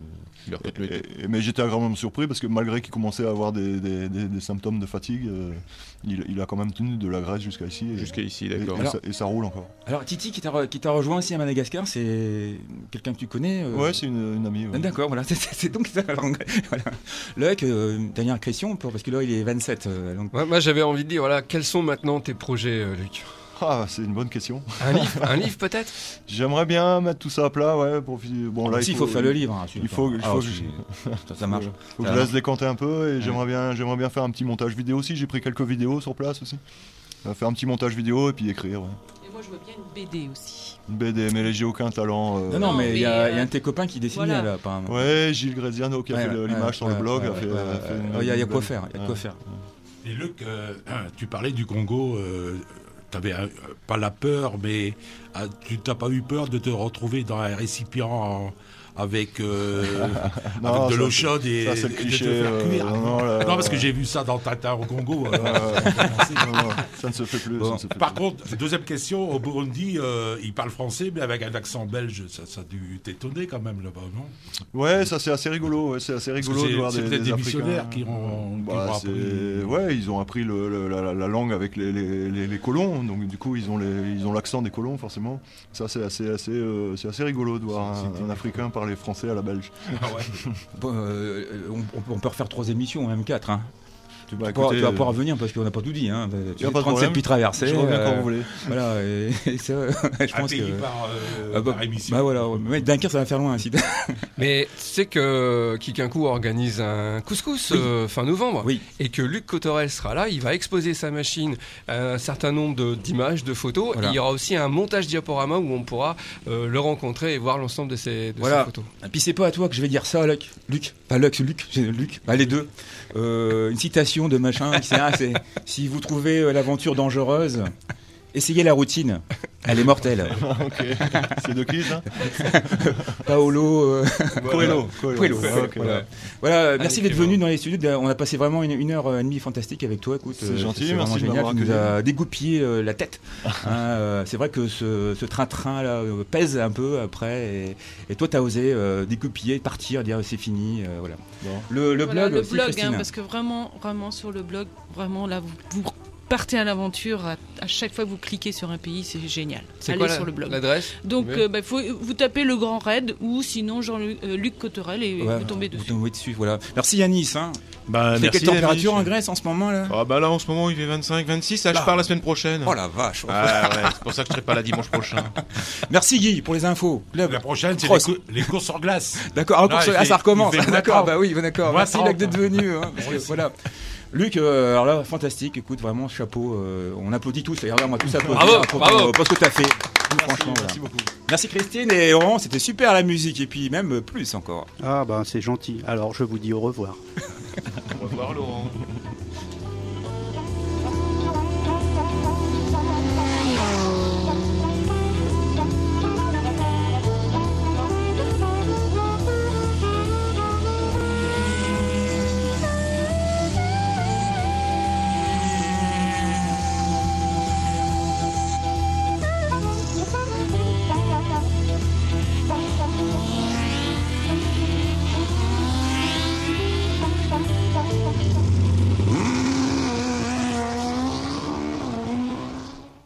Mais j'étais agréablement surpris parce que malgré qu'il commençait à avoir des symptômes de fatigue, il a quand même tenu de la Grèce jusqu'à ici. Jusqu'à ici, d'accord. Et ça roule encore. Alors Titi qui t'a rejoint aussi à Madagascar, c'est quelqu'un que tu connais Ouais, c'est une amie. Ouais. D'accord, voilà. C'est donc ça. Voilà. Loïc, dernière question, parce que là il est 27. Donc... Moi j'avais envie de dire, voilà, quels sont maintenant tes projets, Luc ? C'est une bonne question. Un livre peut-être ? J'aimerais bien mettre tout ça à plat, ouais. Bon, là, il faut faire le livre. Hein, il faut que ça marche. Faut que je laisse décanter un peu, et j'aimerais bien faire un petit montage vidéo aussi. J'ai pris quelques vidéos sur place aussi. Faire un petit montage vidéo et puis écrire. Ouais. Et moi je veux bien une BD aussi. Une BD, mais j'ai aucun talent. Non, mais il y a un de tes copains qui dessine là, apparemment. Ouais, Gilles Greziano qui a fait l'image sur le blog. Il y a quoi faire. Et Luc, tu parlais du Congo. T'avais pas la peur, mais tu n'as pas eu peur de te retrouver dans un récipient avec de l'eau chaude et de te faire cuire. Non, parce que j'ai vu ça dans Tintin au Congo. Ça ne se fait plus. Par contre, deuxième question, au Burundi, ils parlent français, mais avec un accent belge, ça a dû t'étonner quand même là-bas, non ? Ouais, ça c'est assez rigolo. Ouais, c'est assez rigolo de voir des missionnaires qui ont appris. Ouais, ils ont appris la langue avec les colons, donc du coup ils ont l'accent des colons forcément. Ça c'est assez rigolo de voir un Africain parler français à la belge. Ah ouais. On peut refaire 3 émissions, même 4. Hein. Tu vas pouvoir revenir parce qu'on n'a pas tout dit. Hein. Tu vas 37 puis traverser. Je reviens quand vous voulez. Voilà. Et je pense que par émission. Bah voilà. Mais Dunkerque, ça va faire loin ainsi. Mais tu sais que Kikinkou organise un couscous fin novembre. Oui. Et que Luc Cotorel sera là. Il va exposer sa machine, un certain nombre d'images, de photos. Voilà. Et il y aura aussi un montage diaporama où on pourra le rencontrer et voir l'ensemble de ses photos. Et puis c'est pas à toi que je vais dire ça, Luc. Luc. Bah, les deux. Une citation de machin, c'est si vous trouvez l'aventure dangereuse, essayez la routine, elle est mortelle. Ok. C'est de qui ça? Paolo Coelho. Voilà, merci d'être venu dans les studios. On a passé vraiment une heure et demie fantastique avec toi. Écoute, c'est gentil, c'est merci vraiment génial. Tu nous as dégoupillé la tête. C'est vrai que ce train-train là pèse un peu après, et toi t'as osé dégoupiller, partir, dire c'est fini. Voilà. Bon. Le blog aussi, hein, parce que vraiment sur le blog, vraiment là vous partez à l'aventure à chaque fois que vous cliquez sur un pays, c'est génial. Allez sur le blog. L'adresse? Donc vous tapez le Grand Raid ou sinon Jean-Luc Cotorel et vous tombez dessus. Vous tombez dessus, voilà. Merci Yanis. Hein. Merci, quelle température en Grèce en ce moment là? Là en ce moment il fait 25, 26. Là je pars la semaine prochaine. Oh la vache. C'est pour ça que je serai pas là dimanche prochain. Merci Guy pour les infos. La prochaine c'est les courses en glace. D'accord. Ça recommence. D'accord. Bah oui, d'accord. Merci Luc d'être venu. Voilà. Luc, alors là, fantastique, écoute, vraiment, chapeau, on applaudit tous, regarde, moi, tous applaudissent pour ce que tu as fait. Franchement, merci beaucoup. Merci Christine, et Laurent, c'était super la musique, et puis même plus encore. C'est gentil, alors je vous dis au revoir. Au revoir Laurent.